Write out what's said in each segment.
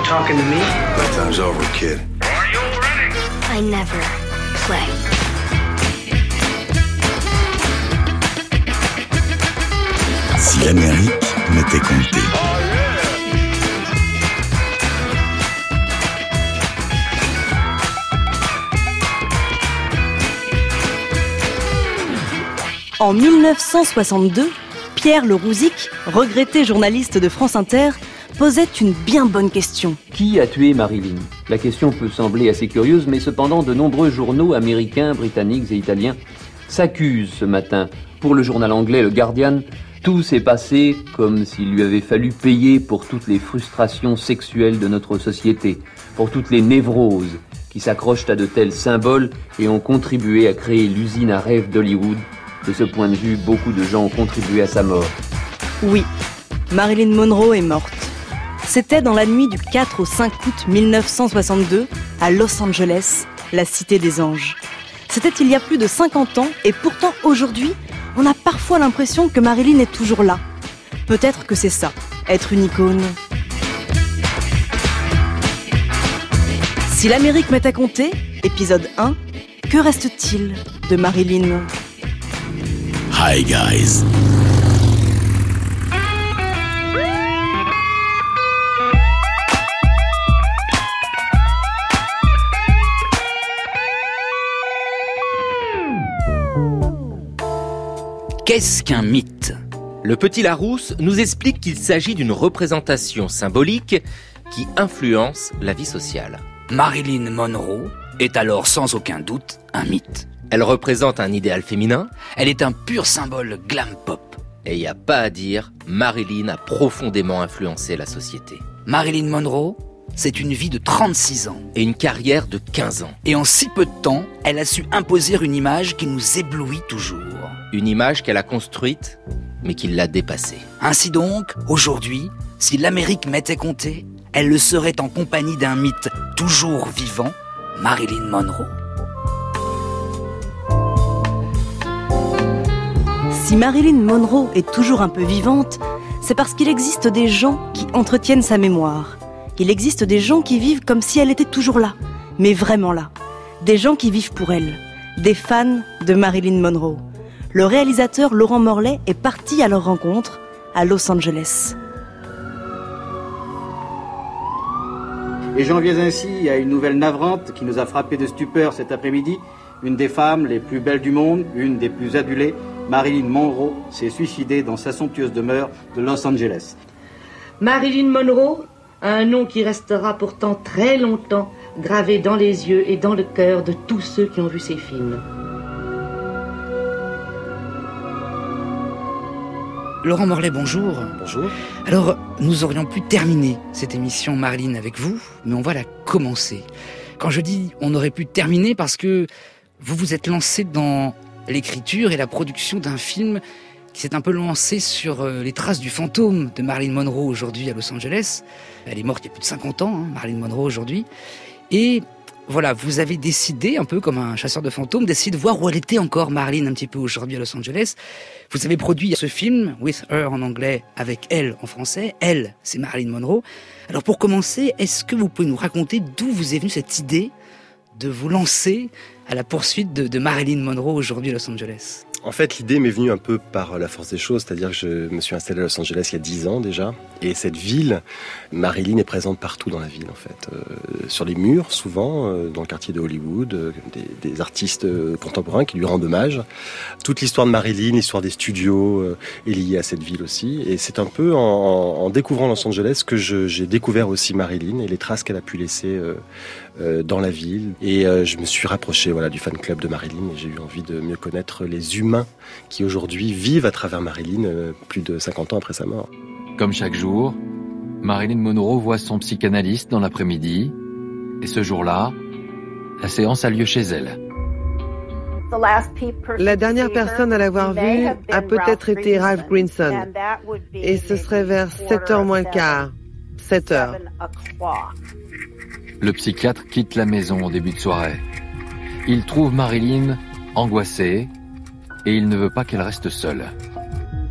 talking to me? That time's over, kid. Are you ready? I never play. Si l'Amérique m'était comptée. En 1962, Pierre Le Rouzic, regretté journaliste de France Inter, posait une bien bonne question. Qui a tué Marilyn ? La question peut sembler assez curieuse, mais cependant de nombreux journaux américains, britanniques et italiens s'accusent ce matin. Pour le journal anglais The Guardian, tout s'est passé comme s'il lui avait fallu payer pour toutes les frustrations sexuelles de notre société, pour toutes les névroses qui s'accrochent à de tels symboles et ont contribué à créer l'usine à rêve d'Hollywood. De ce point de vue, beaucoup de gens ont contribué à sa mort. Oui, Marilyn Monroe est morte. C'était dans la nuit du 4 au 5 août 1962, à Los Angeles, la cité des anges. C'était il y a plus de 50 ans, et pourtant aujourd'hui, on a parfois l'impression que Marilyn est toujours là. Peut-être que c'est ça, être une icône. Si l'Amérique m'est à compter, épisode 1, que reste-t-il de Marilyn ? Hi guys. Qu'est-ce qu'un mythe ? Le Petit Larousse nous explique qu'il s'agit d'une représentation symbolique qui influence la vie sociale. Marilyn Monroe est alors sans aucun doute un mythe. Elle représente un idéal féminin. Elle est un pur symbole glam pop. Et il n'y a pas à dire, Marilyn a profondément influencé la société. Marilyn Monroe, c'est une vie de 36 ans. Et une carrière de 15 ans. Et en si peu de temps, elle a su imposer une image qui nous éblouit toujours. Une image qu'elle a construite, mais qui l'a dépassée. Ainsi donc, aujourd'hui, si l'Amérique m'était comptée, elle le serait en compagnie d'un mythe toujours vivant, Marilyn Monroe. Si Marilyn Monroe est toujours un peu vivante, c'est parce qu'il existe des gens qui entretiennent sa mémoire. Il existe des gens qui vivent comme si elle était toujours là, mais vraiment là. Des gens qui vivent pour elle, des fans de Marilyn Monroe. Le réalisateur Laurent Morlet est parti à leur rencontre à Los Angeles. Et j'en viens ainsi à une nouvelle navrante qui nous a frappé de stupeur cet après-midi. Une des femmes les plus belles du monde, une des plus adulées, Marilyn Monroe, s'est suicidée dans sa somptueuse demeure de Los Angeles. Marilyn Monroe, un nom qui restera pourtant très longtemps gravé dans les yeux et dans le cœur de tous ceux qui ont vu ces films. Laurent Morlet, bonjour. Bonjour. Alors, nous aurions pu terminer cette émission Marilyn avec vous, mais on va la commencer. Quand je dis on aurait pu terminer, parce que vous vous êtes lancé dans l'écriture et la production d'un film qui s'est un peu lancé sur les traces du fantôme de Marilyn Monroe aujourd'hui à Los Angeles. Elle est morte il y a plus de 50 ans, Marilyn Monroe aujourd'hui. Et voilà, vous avez décidé, un peu comme un chasseur de fantômes, d'essayer de voir où elle était encore, Marilyn, un petit peu aujourd'hui à Los Angeles. Vous avez produit ce film, With Her en anglais, avec elle en français. Elle, c'est Marilyn Monroe. Alors pour commencer, est-ce que vous pouvez nous raconter d'où vous est venue cette idée de vous lancer à la poursuite de Marilyn Monroe aujourd'hui à Los Angeles? En fait, l'idée m'est venue un peu par la force des choses, c'est-à-dire que je me suis installé à Los Angeles il y a 10 ans déjà, et cette ville, Marilyn est présente partout dans la ville en fait, sur les murs souvent, dans le quartier de Hollywood, des artistes contemporains qui lui rendent hommage. Toute l'histoire de Marilyn, l'histoire des studios est liée à cette ville aussi, et c'est un peu en découvrant Los Angeles que j'ai découvert aussi Marilyn et les traces qu'elle a pu laisser dans la ville, et je me suis rapproché du fan club de Marilyn, et j'ai eu envie de mieux connaître les humains qui aujourd'hui vivent à travers Marilyn plus de 50 ans après sa mort. Comme chaque jour, Marilyn Monroe voit son psychanalyste dans l'après-midi, et ce jour-là, la séance a lieu chez elle. La dernière personne à l'avoir vue a peut-être été Ralph Greenson, et ce serait vers 7h moins quart, 7h. Le psychiatre quitte la maison au début de soirée. Il trouve Marilyn angoissée, et il ne veut pas qu'elle reste seule.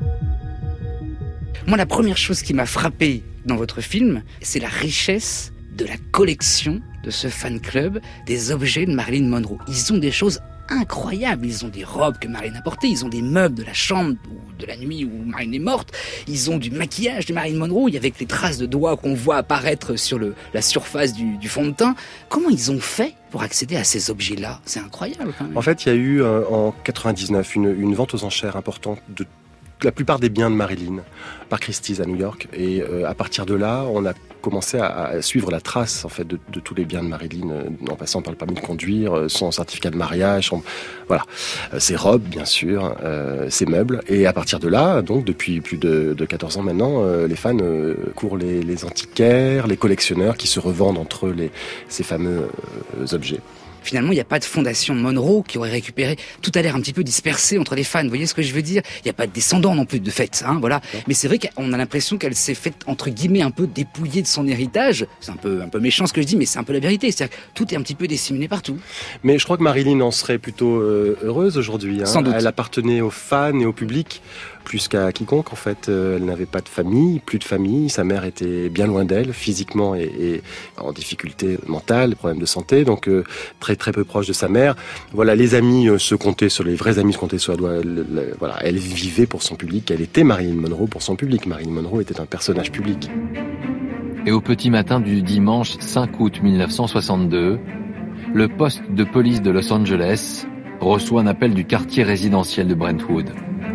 Moi, la première chose qui m'a frappé dans votre film, c'est la richesse de la collection de ce fan club des objets de Marilyn Monroe. Ils ont des choses incroyables. Ils ont des robes que Marilyn a portées, ils ont des meubles de la chambre ou de la nuit où Marilyn est morte, ils ont du maquillage de Marilyn Monroe, avec les traces de doigts qu'on voit apparaître sur la surface du fond de teint. Comment ils ont fait pour accéder à ces objets-là? C'est incroyable quand même. En fait, il y a eu en 99 une vente aux enchères importante de la plupart des biens de Marilyn par Christie's à New York, et à partir de là on a commencé à suivre la trace en fait de tous les biens de Marilyn, en passant par le permis de conduire, son certificat de mariage, ses robes bien sûr, ses meubles, et à partir de là, donc depuis plus de 14 ans maintenant, les fans courent les antiquaires, les collectionneurs qui se revendent entre eux ces fameux objets. Finalement, il n'y a pas de fondation Monroe qui aurait récupéré. Tout a l'air un petit peu dispersé entre les fans. Vous voyez ce que je veux dire? Il n'y a pas de descendants non plus de fait, voilà. Mais c'est vrai qu'on a l'impression qu'elle s'est faite, entre guillemets, un peu dépouillée de son héritage. C'est un peu méchant ce que je dis, mais c'est un peu la vérité. C'est-à-dire que tout est un petit peu disséminé partout. Mais je crois que Marilyn en serait plutôt heureuse aujourd'hui. Sans doute. Elle appartenait aux fans et au public plus qu'à quiconque en fait. Elle n'avait pas de famille, plus de famille. Sa mère était bien loin d'elle, physiquement et en difficulté mentale, problème de santé, donc très très peu proche de sa mère. Voilà, les amis se comptaient sur les vrais amis, se comptaient sur la doigt. Voilà, elle vivait pour son public. Elle était Marilyn Monroe pour son public. Marilyn Monroe était un personnage public. Et au petit matin du dimanche 5 août 1962, le poste de police de Los Angeles reçoit un appel du quartier résidentiel de Brentwood.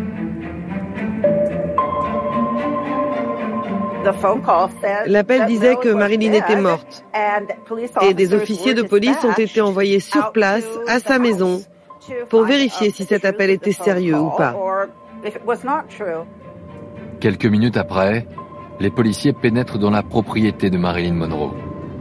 L'appel disait que Marilyn était morte et des officiers de police ont été envoyés sur place à sa maison pour vérifier si cet appel était sérieux ou pas. Quelques minutes après, les policiers pénètrent dans la propriété de Marilyn Monroe.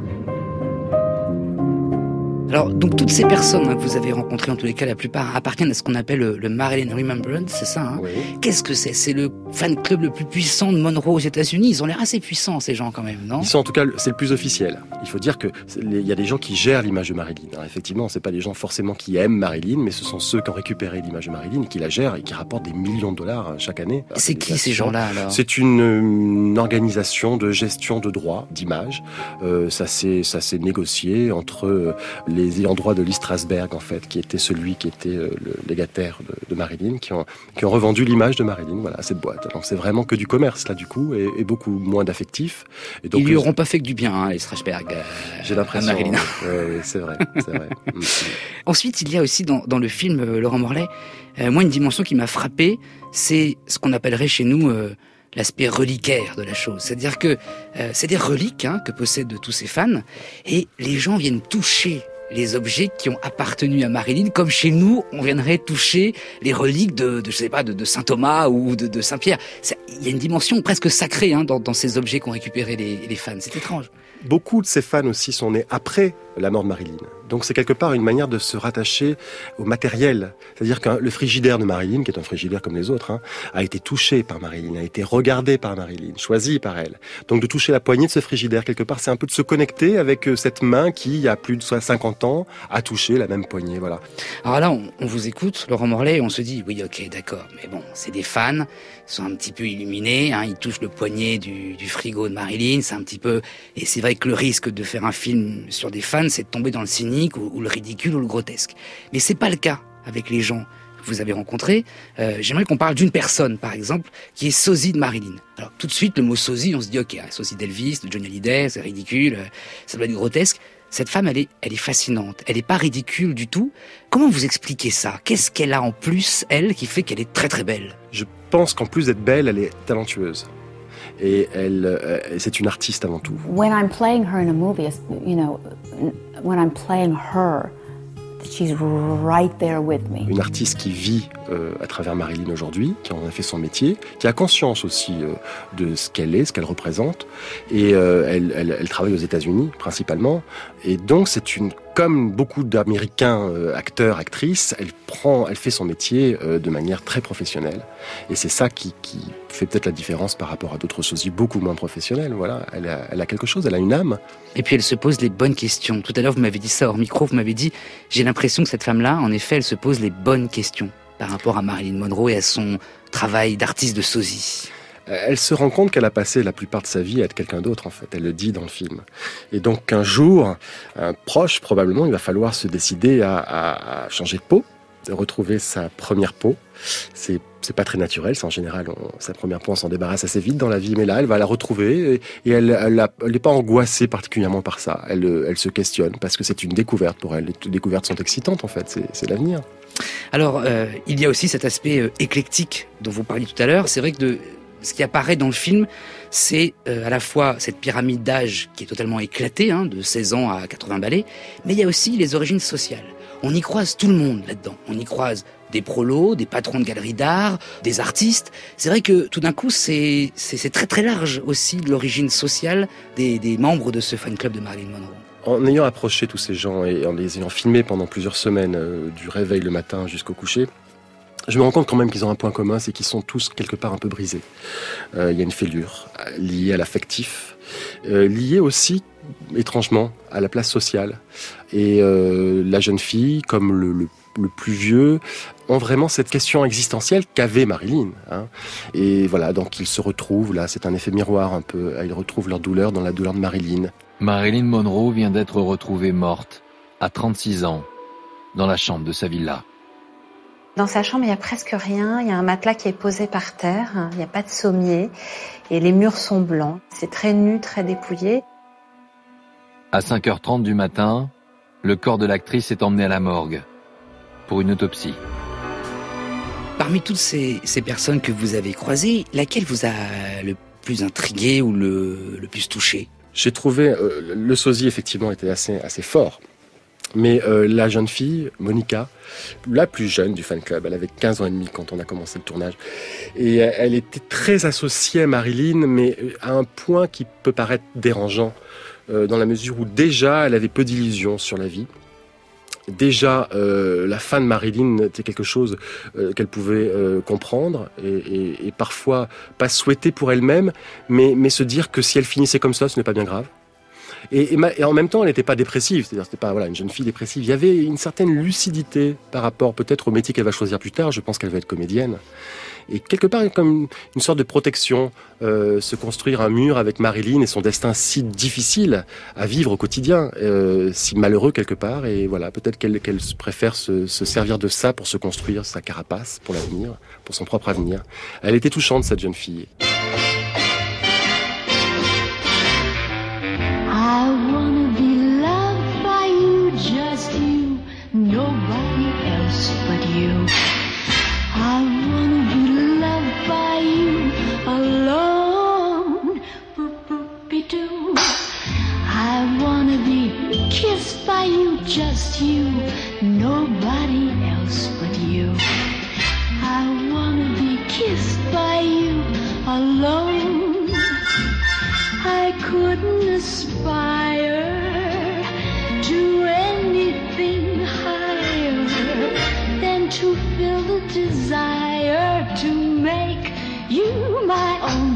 Alors, donc toutes ces personnes que vous avez rencontrées, en tous les cas la plupart, appartiennent à ce qu'on appelle le Marilyn Remembrance, c'est ça Oui. Qu'est-ce que c'est? C'est le fan club le plus puissant de Monroe aux États-Unis. Ils ont l'air assez puissants, ces gens, quand même, non? Ils sont en tout cas, c'est le plus officiel. Il faut dire que il y a des gens qui gèrent l'image de Marilyn. Alors, effectivement, c'est pas des gens forcément qui aiment Marilyn, mais ce sont ceux qui ont récupéré l'image de Marilyn, qui la gèrent et qui rapportent des millions de dollars chaque année. C'est qui ces gens-là alors? C'est une organisation de gestion de droits d'image. Ça s'est négocié entre les ayants droit de Lee Strasberg, en fait, qui était celui qui était le légataire de Marilyn, qui ont revendu l'image de Marilyn, voilà, à cette boîte. Donc c'est vraiment que du commerce, là, du coup, et beaucoup moins d'affectif. Et donc, ils lui auront pas fait que du bien, les Strasberg. J'ai l'impression. Marilyn. Ouais, c'est vrai, c'est vrai. Ensuite, il y a aussi dans le film Laurent Morlet, moi, une dimension qui m'a frappé, c'est ce qu'on appellerait chez nous l'aspect reliquaire de la chose. C'est-à-dire que c'est des reliques que possèdent tous ces fans, et les gens viennent toucher les objets qui ont appartenu à Marilyn, comme chez nous, on viendrait toucher les reliques de Saint Thomas ou de Saint Pierre. Il y a une dimension presque sacrée dans ces objets qu'ont récupéré les fans. C'est étrange. Beaucoup de ces fans aussi sont nés après la mort de Marilyn. Donc c'est quelque part une manière de se rattacher au matériel. C'est-à-dire que le frigidaire de Marilyn, qui est un frigidaire comme les autres, a été touché par Marilyn, a été regardé par Marilyn, choisi par elle. Donc de toucher la poignée de ce frigidaire, quelque part, c'est un peu de se connecter avec cette main qui, il y a plus de 50 ans, a touché la même poignée. Voilà. Alors là, on vous écoute, Laurent Morlet, et on se dit, oui, ok, d'accord, mais bon, c'est des fans, ils sont un petit peu illuminés, ils touchent le poignet du frigo de Marilyn, c'est un petit peu... Et c'est vrai que le risque de faire un film sur des fans, c'est de tomber dans le cynique ou le ridicule ou le grotesque. Mais c'est pas le cas avec les gens que vous avez rencontrés. J'aimerais qu'on parle d'une personne, par exemple, qui est sosie de Marilyn. Alors tout de suite, le mot sosie, on se dit, ok, sosie d'Elvis, de Johnny Hallyday, c'est ridicule, ça doit être grotesque. Cette femme, elle est fascinante. Elle est pas ridicule du tout. Comment vous expliquez ça? Qu'est-ce qu'elle a en plus, elle, qui fait qu'elle est très très belle? Je pense qu'en plus d'être belle, elle est talentueuse. Et c'est une artiste avant tout. When I'm playing her in a movie, when I'm playing her, she's right there with me. Une artiste qui vit à travers Marilyn aujourd'hui, qui en a fait son métier, qui a conscience aussi de ce qu'elle est, ce qu'elle représente, et elle travaille aux États-Unis principalement, et donc comme beaucoup d'Américains acteurs, actrices, elle fait son métier de manière très professionnelle, et c'est ça qui fait peut-être la différence par rapport à d'autres sosies beaucoup moins professionnelles. Voilà, elle a quelque chose, elle a une âme. Et puis elle se pose les bonnes questions. Tout à l'heure, vous m'avez dit ça hors micro, vous m'avez dit, j'ai l'impression que cette femme-là, en effet, elle se pose les bonnes questions par rapport à Marilyn Monroe et à son travail d'artiste de sosie. elle se rend compte qu'elle a passé la plupart de sa vie à être quelqu'un d'autre, en fait. Elle le dit dans le film. Et donc, un jour, un proche, probablement, il va falloir se décider à changer de peau, de retrouver sa première peau. C'est pas très naturel, c'est en général, sa première peau, on s'en débarrasse assez vite dans la vie, mais là, elle va la n'est pas angoissée particulièrement par ça. Elle se questionne, parce que c'est une découverte pour elle. Les découvertes sont excitantes, en fait, c'est l'avenir. Alors, il y a aussi cet aspect éclectique dont vous parliez tout à l'heure. C'est vrai que ce qui apparaît dans le film, c'est à la fois cette pyramide d'âge qui est totalement éclatée, de 16 ans à 80 balais, mais il y a aussi les origines sociales. On y croise tout le monde là-dedans. On y croise des prolos, des patrons de galeries d'art, des artistes. C'est vrai que tout d'un coup, c'est très très large aussi l'origine sociale des membres de ce fan club de Marilyn Monroe. En ayant approché tous ces gens et en les ayant filmés pendant plusieurs semaines, du réveil le matin jusqu'au coucher, je me rends compte quand même qu'ils ont un point commun, c'est qu'ils sont tous quelque part un peu brisés. Il y a une fêlure liée à l'affectif, liée aussi, étrangement, à la place sociale. Et la jeune fille, comme le plus vieux, ont vraiment cette question existentielle qu'avait Marilyn. Et voilà, donc ils se retrouvent, là, c'est un effet miroir un peu, ils retrouvent leur douleur dans la douleur de Marilyn. Marilyn Monroe vient d'être retrouvée morte, à 36 ans, dans la chambre de sa villa. Dans sa chambre, il n'y a presque rien. Il y a un matelas qui est posé par terre. Il n'y a pas de sommier. Et les murs sont blancs. C'est très nu, très dépouillé. À 5h30 du matin, le corps de l'actrice est emmené à la morgue pour une autopsie. Parmi toutes ces personnes que vous avez croisées, laquelle vous a le plus intrigué ou le plus touché ? J'ai trouvé le sosie effectivement était assez fort. Mais la jeune fille, Monica, la plus jeune du fan club, elle avait 15 ans et demi quand on a commencé le tournage. Et elle était très associée à Marilyn, mais à un point qui peut paraître dérangeant, dans la mesure où déjà elle avait peu d'illusions sur la vie. Déjà, la fin de Marilyn était quelque chose qu'elle pouvait comprendre et parfois pas souhaiter pour elle-même, mais se dire que si elle finissait comme ça, ce n'est pas bien grave. Et en même temps, elle n'était pas dépressive, c'est-à-dire c'était pas une jeune fille dépressive. Il y avait une certaine lucidité par rapport peut-être au métier qu'elle va choisir plus tard. Je pense qu'elle va être comédienne. Et quelque part, il y a comme une sorte de protection, se construire un mur avec Marilyn et son destin si difficile à vivre au quotidien, si malheureux quelque part. Et voilà, peut-être qu'elle préfère se servir de ça pour se construire sa carapace pour l'avenir, pour son propre avenir. Elle était touchante, cette jeune fille. Just you, nobody else but you. I wanna be kissed by you alone. I couldn't aspire to anything higher than to feel the desire to make you my own.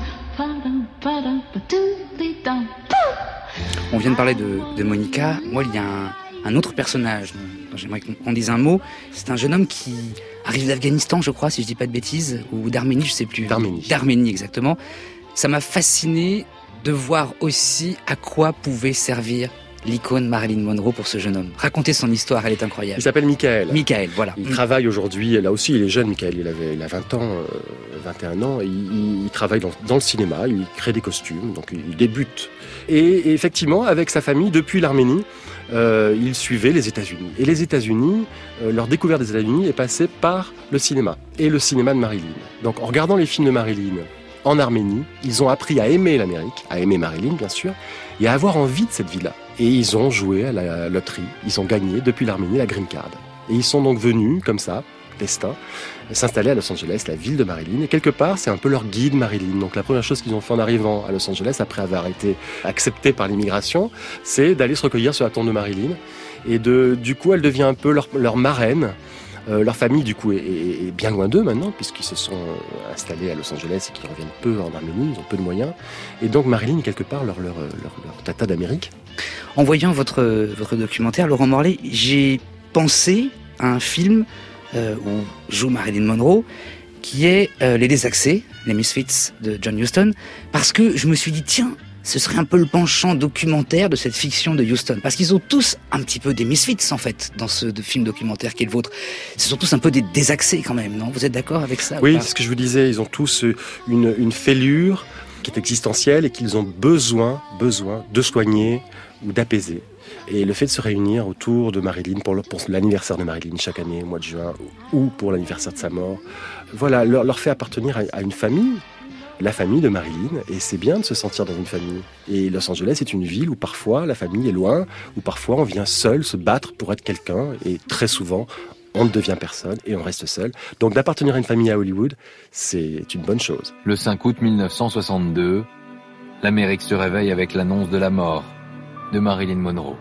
On vient de parler de Monica. Moi, il y a un autre personnage dont j'aimerais qu'on dise un mot. C'est un jeune homme qui arrive d'Afghanistan, je crois, si je dis pas de bêtises, ou d'Arménie, je sais plus. D'Arménie, exactement. Ça m'a fasciné de voir aussi à quoi pouvait servir l'icône Marilyn Monroe pour ce jeune homme. Racontez son histoire, elle est incroyable. Il s'appelle Michael. Michael, voilà. Il travaille aujourd'hui, là aussi il est jeune, Michael, il a 20 ans, 21 ans, il travaille dans le cinéma, il crée des costumes, donc il débute. Et effectivement, avec sa famille, depuis l'Arménie, il suivait les États-Unis. Et les États-Unis, leur découverte des États-Unis est passée par le cinéma, et le cinéma de Marilyn. Donc en regardant les films de Marilyn en Arménie, ils ont appris à aimer l'Amérique, à aimer Marilyn bien sûr, et à avoir envie de cette vie-là. Et ils ont joué à la loterie, ils ont gagné depuis l'Arménie la green card. Et ils sont donc venus, comme ça, destin, s'installer à Los Angeles, la ville de Marilyn. Et quelque part, c'est un peu leur guide Marilyn. Donc la première chose qu'ils ont fait en arrivant à Los Angeles, après avoir été acceptés par l'immigration, c'est d'aller se recueillir sur la tombe de Marilyn. Et du coup, elle devient un peu leur marraine. Leur famille, du coup, est bien loin d'eux maintenant, puisqu'ils se sont installés à Los Angeles et qu'ils reviennent peu en Arménie, ils ont peu de moyens. Et donc Marilyn est quelque part leur tata d'Amérique. En voyant votre documentaire, Laurent Morlet, j'ai pensé à un film où joue Marilyn Monroe, qui est Les Désaxés, les Misfits de John Huston, parce que je me suis dit, tiens, ce serait un peu le penchant documentaire de cette fiction de Huston. Parce qu'ils ont tous un petit peu des misfits, en fait, dans ce film documentaire qui est le vôtre. Ce sont tous un peu des désaxés, quand même, non? Vous êtes d'accord avec ça? Oui, c'est ce que je vous disais. Ils ont tous une fêlure qui est existentielle et qu'ils ont besoin de soigner ou d'apaiser. Et le fait de se réunir autour de Marilyn pour l'anniversaire de Marilyn chaque année, au mois de juin, ou pour l'anniversaire de sa mort, voilà, leur fait appartenir à une famille, la famille de Marilyn, et c'est bien de se sentir dans une famille. Et Los Angeles est une ville où parfois la famille est loin, où parfois on vient seul se battre pour être quelqu'un, et très souvent on ne devient personne et on reste seul. Donc d'appartenir à une famille à Hollywood, c'est une bonne chose. Le 5 août 1962, l'Amérique se réveille avec l'annonce de la mort de Marilyn Monroe.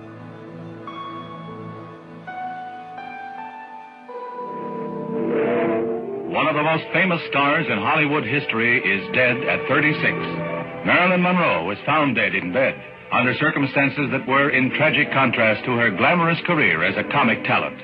One of the most famous stars in Hollywood history is dead at 36. Marilyn Monroe was found dead in bed under circumstances that were in tragic contrast to her glamorous career as a comic talent.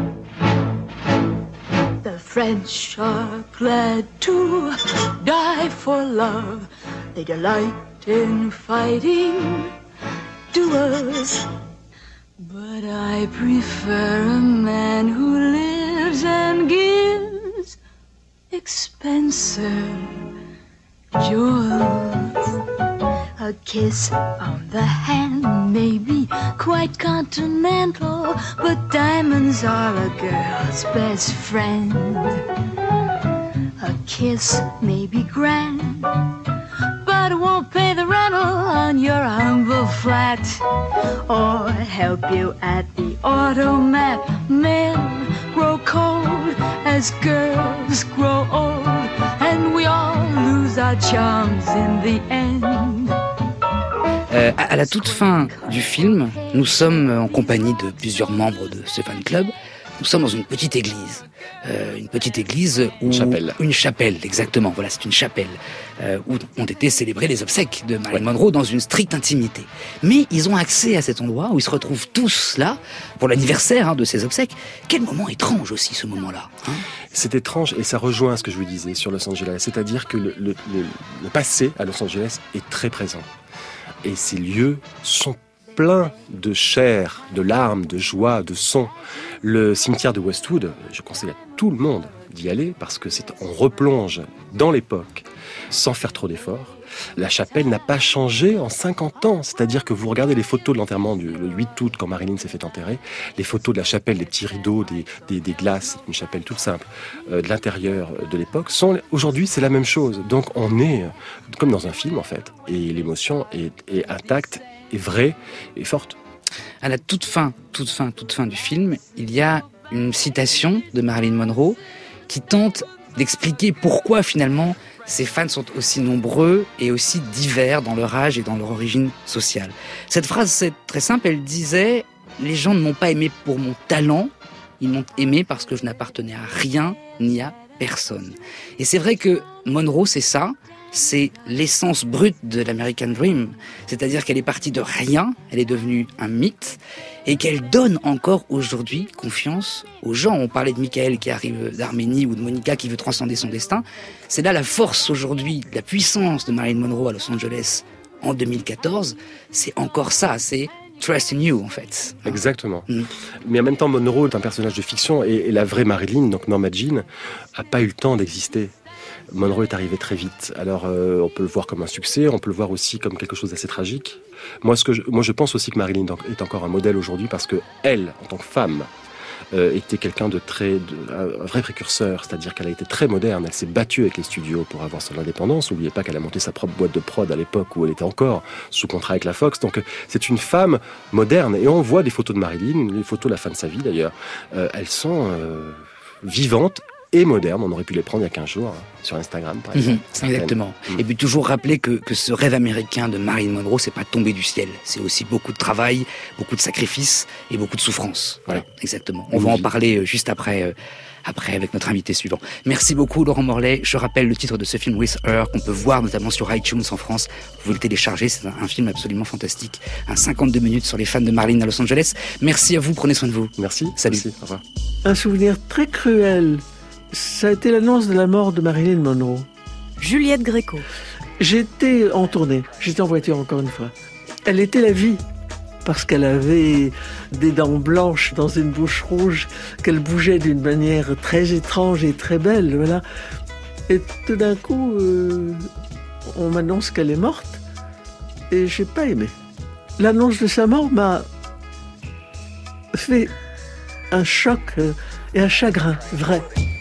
The French are glad to die for love. They delight in fighting duels. But I prefer a man who lives and gives expensive jewels. A kiss on the hand may be quite continental, but diamonds are a girl's best friend. A kiss may be grand, but it won't pay the rental on your humble flat, or help you at the automat. Men grow cold as girls grow old, and we all lose our charms in the end. À la toute fin du film, nous sommes en compagnie de plusieurs membres de ce fan club. Nous sommes dans une petite église. Où... Une chapelle, exactement. Voilà, c'est une chapelle où ont été célébrées les obsèques de Marilyn Monroe dans une stricte intimité. Mais ils ont accès à cet endroit où ils se retrouvent tous là pour l'anniversaire de ces obsèques. Quel moment étrange aussi, ce moment-là. C'est étrange et ça rejoint ce que je vous disais sur Los Angeles. C'est-à-dire que le passé à Los Angeles est très présent. Et ces lieux sont pleins de chair, de larmes, de joie, de sons. Le cimetière de Westwood, je conseille à tout le monde d'y aller parce que on replonge dans l'époque sans faire trop d'efforts. La chapelle n'a pas changé en 50 ans. C'est-à-dire que vous regardez les photos de l'enterrement le 8 août quand Marilyn s'est fait enterrer, les photos de la chapelle, des petits rideaux, des glaces, une chapelle toute simple, de l'intérieur de l'époque, aujourd'hui c'est la même chose. Donc on est comme dans un film en fait. Et l'émotion est intacte, est vraie et forte. À la toute fin du film, il y a une citation de Marilyn Monroe qui tente d'expliquer pourquoi finalement ces fans sont aussi nombreux et aussi divers dans leur âge et dans leur origine sociale. Cette phrase, c'est très simple, elle disait « Les gens ne m'ont pas aimé pour mon talent, ils m'ont aimé parce que je n'appartenais à rien ni à personne. » Et c'est vrai que Monroe, c'est ça, c'est l'essence brute de l'American Dream. C'est-à-dire qu'elle est partie de rien, elle est devenue un mythe, et qu'elle donne encore aujourd'hui confiance aux gens. On parlait de Michael qui arrive d'Arménie ou de Monica qui veut transcender son destin. C'est là la force aujourd'hui, la puissance de Marilyn Monroe à Los Angeles en 2014. C'est encore ça, c'est Trust in You, en fait. Exactement. Mais en même temps, Monroe est un personnage de fiction et la vraie Marilyn, donc Norma Jean, n'a pas eu le temps d'exister. Monroe est arrivé très vite. Alors, on peut le voir comme un succès, on peut le voir aussi comme quelque chose d'assez tragique. Moi, je pense aussi que Marilyn est encore un modèle aujourd'hui parce que elle, en tant que femme, était quelqu'un un vrai précurseur, c'est-à-dire qu'elle a été très moderne. Elle s'est battue avec les studios pour avoir son indépendance. N'oubliez pas qu'elle a monté sa propre boîte de prod à l'époque où elle était encore sous contrat avec la Fox. Donc, c'est une femme moderne. Et on voit des photos de Marilyn, les photos de la fin de sa vie d'ailleurs. Elles sont vivantes et modernes. On aurait pu les prendre il y a 15 jours sur Instagram, par exemple. Exactement. Et puis toujours rappeler que ce rêve américain de Marilyn Monroe, c'est pas tombé du ciel. C'est aussi beaucoup de travail, beaucoup de sacrifices et beaucoup de souffrance. Voilà, exactement. On va en parler juste après avec notre invité suivant. Merci beaucoup Laurent Morlet. Je rappelle le titre de ce film With Her qu'on peut voir notamment sur iTunes en France. Vous pouvez le télécharger, c'est un film absolument fantastique. 52 minutes sur les fans de Marilyn à Los Angeles. Merci à vous, prenez soin de vous. Merci. Salut. Merci. Au revoir. Un souvenir très cruel Ça a été l'annonce de la mort de Marilyn Monroe. Juliette Gréco. J'étais en tournée, j'étais en voiture encore une fois. Elle était la vie, parce qu'elle avait des dents blanches dans une bouche rouge, qu'elle bougeait d'une manière très étrange et très belle, voilà. Et tout d'un coup, on m'annonce qu'elle est morte, et j'ai pas aimé. L'annonce de sa mort m'a fait un choc et un chagrin vrai.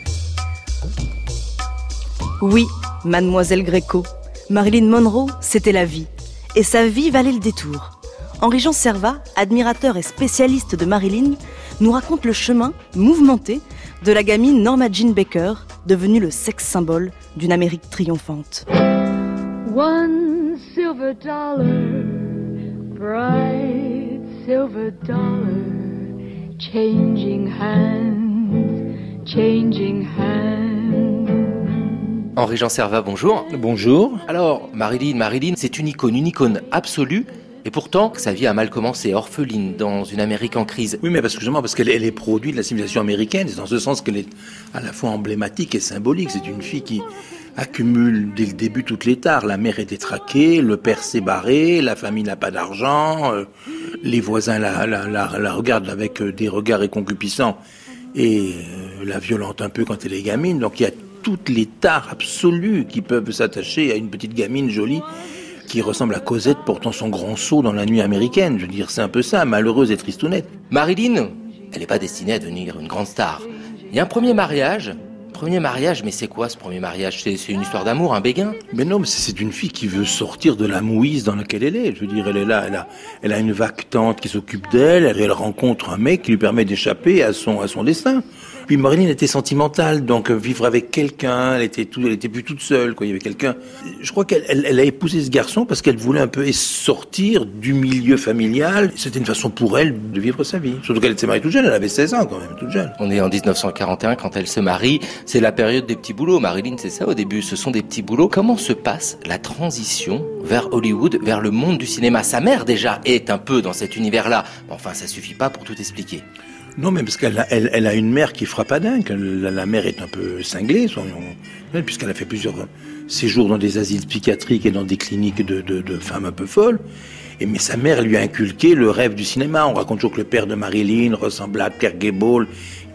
Oui, mademoiselle Gréco, Marilyn Monroe, c'était la vie. Et sa vie valait le détour. Henri-Jean Servat, admirateur et spécialiste de Marilyn, nous raconte le chemin mouvementé de la gamine Norma Jean Baker, devenue le sexe symbole d'une Amérique triomphante. One silver dollar, bright silver dollar, changing hands, changing hands. Henri-Jean Servat, bonjour. Bonjour. Alors, Marilyn, c'est une icône absolue. Et pourtant, sa vie a mal commencé, orpheline, dans une Amérique en crise. Oui, mais parce qu'elle est produit de la civilisation américaine. C'est dans ce sens qu'elle est à la fois emblématique et symbolique. C'est une fille qui accumule dès le début toutes les tares. La mère est détraquée, le père s'est barré, la famille n'a pas d'argent, les voisins la regardent avec des regards réconcupiscents et la violentent un peu quand elle est gamine. Donc il y a toutes les tares absolues qui peuvent s'attacher à une petite gamine jolie qui ressemble à Cosette portant son grand seau dans la nuit américaine. Je veux dire, c'est un peu ça, malheureuse et tristounette. Marilyn, elle n'est pas destinée à devenir une grande star. Il y a un premier mariage, mais c'est quoi ce premier mariage ? C'est une histoire d'amour, un béguin ? Mais non, mais c'est une fille qui veut sortir de la mouise dans laquelle elle est. Je veux dire, elle est là, elle a une vague tante qui s'occupe d'elle, elle rencontre un mec qui lui permet d'échapper à son destin. Puis Marilyn était sentimentale, donc vivre avec quelqu'un, elle était plus toute seule, quoi. Il y avait quelqu'un. Je crois qu'elle a épousé ce garçon parce qu'elle voulait un peu sortir du milieu familial. C'était une façon pour elle de vivre sa vie. Surtout qu'elle s'est mariée toute jeune, elle avait 16 ans quand même, toute jeune. On est en 1941 quand elle se marie. C'est la période des petits boulots. Marilyn, c'est ça au début, ce sont des petits boulots. Comment se passe la transition vers Hollywood, vers le monde du cinéma ? Sa mère déjà est un peu dans cet univers-là. Enfin, ça suffit pas pour tout expliquer. Non, mais parce qu'elle a une mère qui frappe à dingue. La mère est un peu cinglée, puisqu'elle a fait plusieurs séjours dans des asiles psychiatriques et dans des cliniques de femmes un peu folles. Mais sa mère lui a inculqué le rêve du cinéma. On raconte toujours que le père de Marilyn ressemblait à Clark Gable.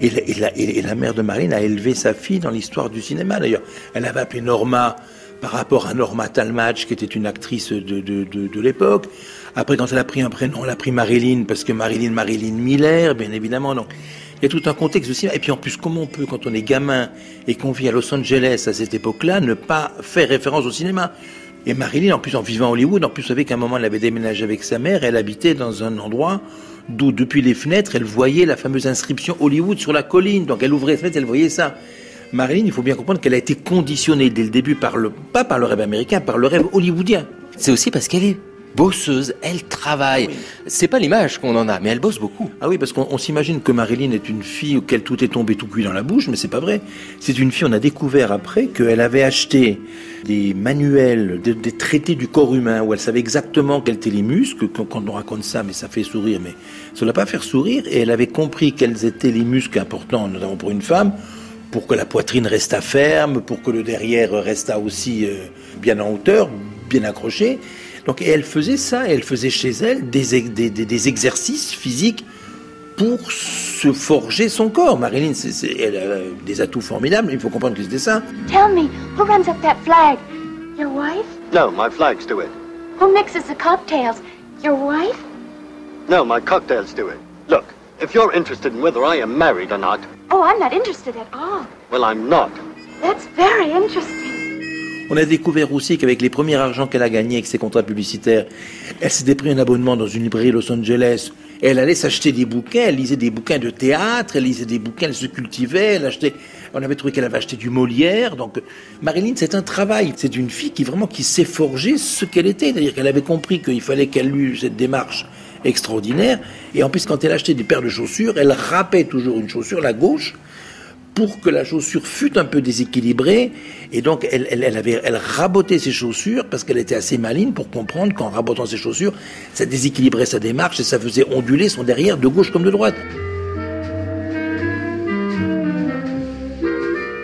Et la mère de Marilyn a élevé sa fille dans l'histoire du cinéma. D'ailleurs, elle avait appelé Norma par rapport à Norma Talmadge, qui était une actrice de l'époque. Après, quand elle a pris un prénom, elle a pris Marilyn, parce que Marilyn Miller, bien évidemment, donc. Il y a tout un contexte aussi. Et puis en plus, comment on peut, quand on est gamin et qu'on vit à Los Angeles à cette époque-là, ne pas faire référence au cinéma? Et Marilyn, en plus, en vivant à Hollywood, en plus, vous savez qu'à un moment, elle avait déménagé avec sa mère, elle habitait dans un endroit d'où, depuis les fenêtres, elle voyait la fameuse inscription Hollywood sur la colline. Donc elle ouvrait les fenêtres, elle voyait ça. Marilyn, il faut bien comprendre qu'elle a été conditionnée dès le début pas par le rêve américain, par le rêve hollywoodien. C'est aussi parce qu'elle est bosseuse, elle travaille. Oui. C'est pas l'image qu'on en a, mais elle bosse beaucoup. Ah oui, parce qu'on s'imagine que Marilyn est une fille auquel tout est tombé tout cuit dans la bouche, mais c'est pas vrai. C'est une fille, on a découvert après qu'elle avait acheté des manuels, des traités du corps humain, où elle savait exactement quels étaient les muscles. Quand on raconte ça, mais ça fait sourire, mais ça ne va pas faire sourire. Et elle avait compris quels étaient les muscles importants, notamment pour une femme, pour que la poitrine restât ferme, pour que le derrière restât aussi bien en hauteur, bien accroché. Donc, et elle faisait ça, elle faisait chez elle des exercices physiques pour se forger son corps. Marilyn, elle a des atouts formidables, il faut comprendre que c'était ça. Tell me, who runs up that flag? Your wife? No, my flags do it. Who mixes the cocktails? Your wife? No, my cocktails do it. Look, if you're interested in whether I am married or not... Oh, I'm not interested at all. Well, I'm not. That's very interesting. On a découvert aussi qu'avec les premiers argents qu'elle a gagnés avec ses contrats publicitaires, elle s'était pris un abonnement dans une librairie Los Angeles. Et elle allait s'acheter des bouquins, elle lisait des bouquins de théâtre, elle lisait des bouquins, elle se cultivait, on avait trouvé qu'elle avait acheté du Molière. Donc Marilyn, c'est un travail. C'est une fille qui s'est forgée ce qu'elle était. C'est-à-dire qu'elle avait compris qu'il fallait qu'elle eût cette démarche extraordinaire. Et en plus, quand elle achetait des paires de chaussures, elle râpait toujours une chaussure, la gauche, pour que la chaussure fût un peu déséquilibrée. Et donc, elle rabotait ses chaussures parce qu'elle était assez maligne pour comprendre qu'en rabotant ses chaussures, ça déséquilibrait sa démarche et ça faisait onduler son derrière de gauche comme de droite.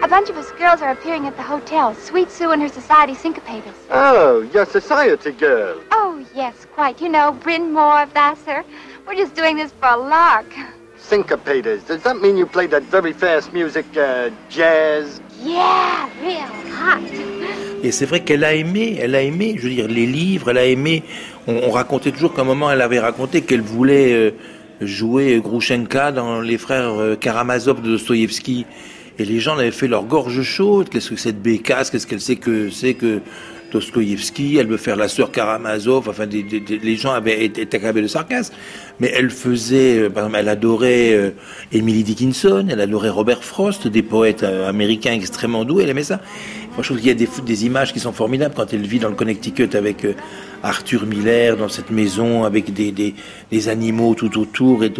A bunch of us girls are appearing at the hotel. Sweet Sue and her society syncopators. Oh, you're society girl. Oh, yes, quite. You know, Bryn Mawr, Vassar. We're just doing this for a lark. Syncopators. Does that mean you play that very fast music, jazz? Yeah, real hot. Et c'est vrai qu'elle a aimé, je veux dire, les livres, elle a aimé. On racontait toujours qu'à un moment, elle avait raconté qu'elle voulait jouer Groushenka dans Les Frères Karamazov de Dostoïevski. Et les gens avaient fait leur gorge chaude. Qu'est-ce que c'est de Bécasse? Qu'est-ce qu'elle sait que c'est que Dostoïevski? Elle veut faire la sœur Karamazov. Enfin, les gens avaient été accablés de sarcasme. Mais elle faisait, par exemple, elle adorait Emily Dickinson, elle adorait Robert Frost, des poètes américains extrêmement doués. Elle aimait ça. Moi, je trouve qu'il y a des images qui sont formidables quand elle vit dans le Connecticut avec Arthur Miller dans cette maison avec des animaux tout autour et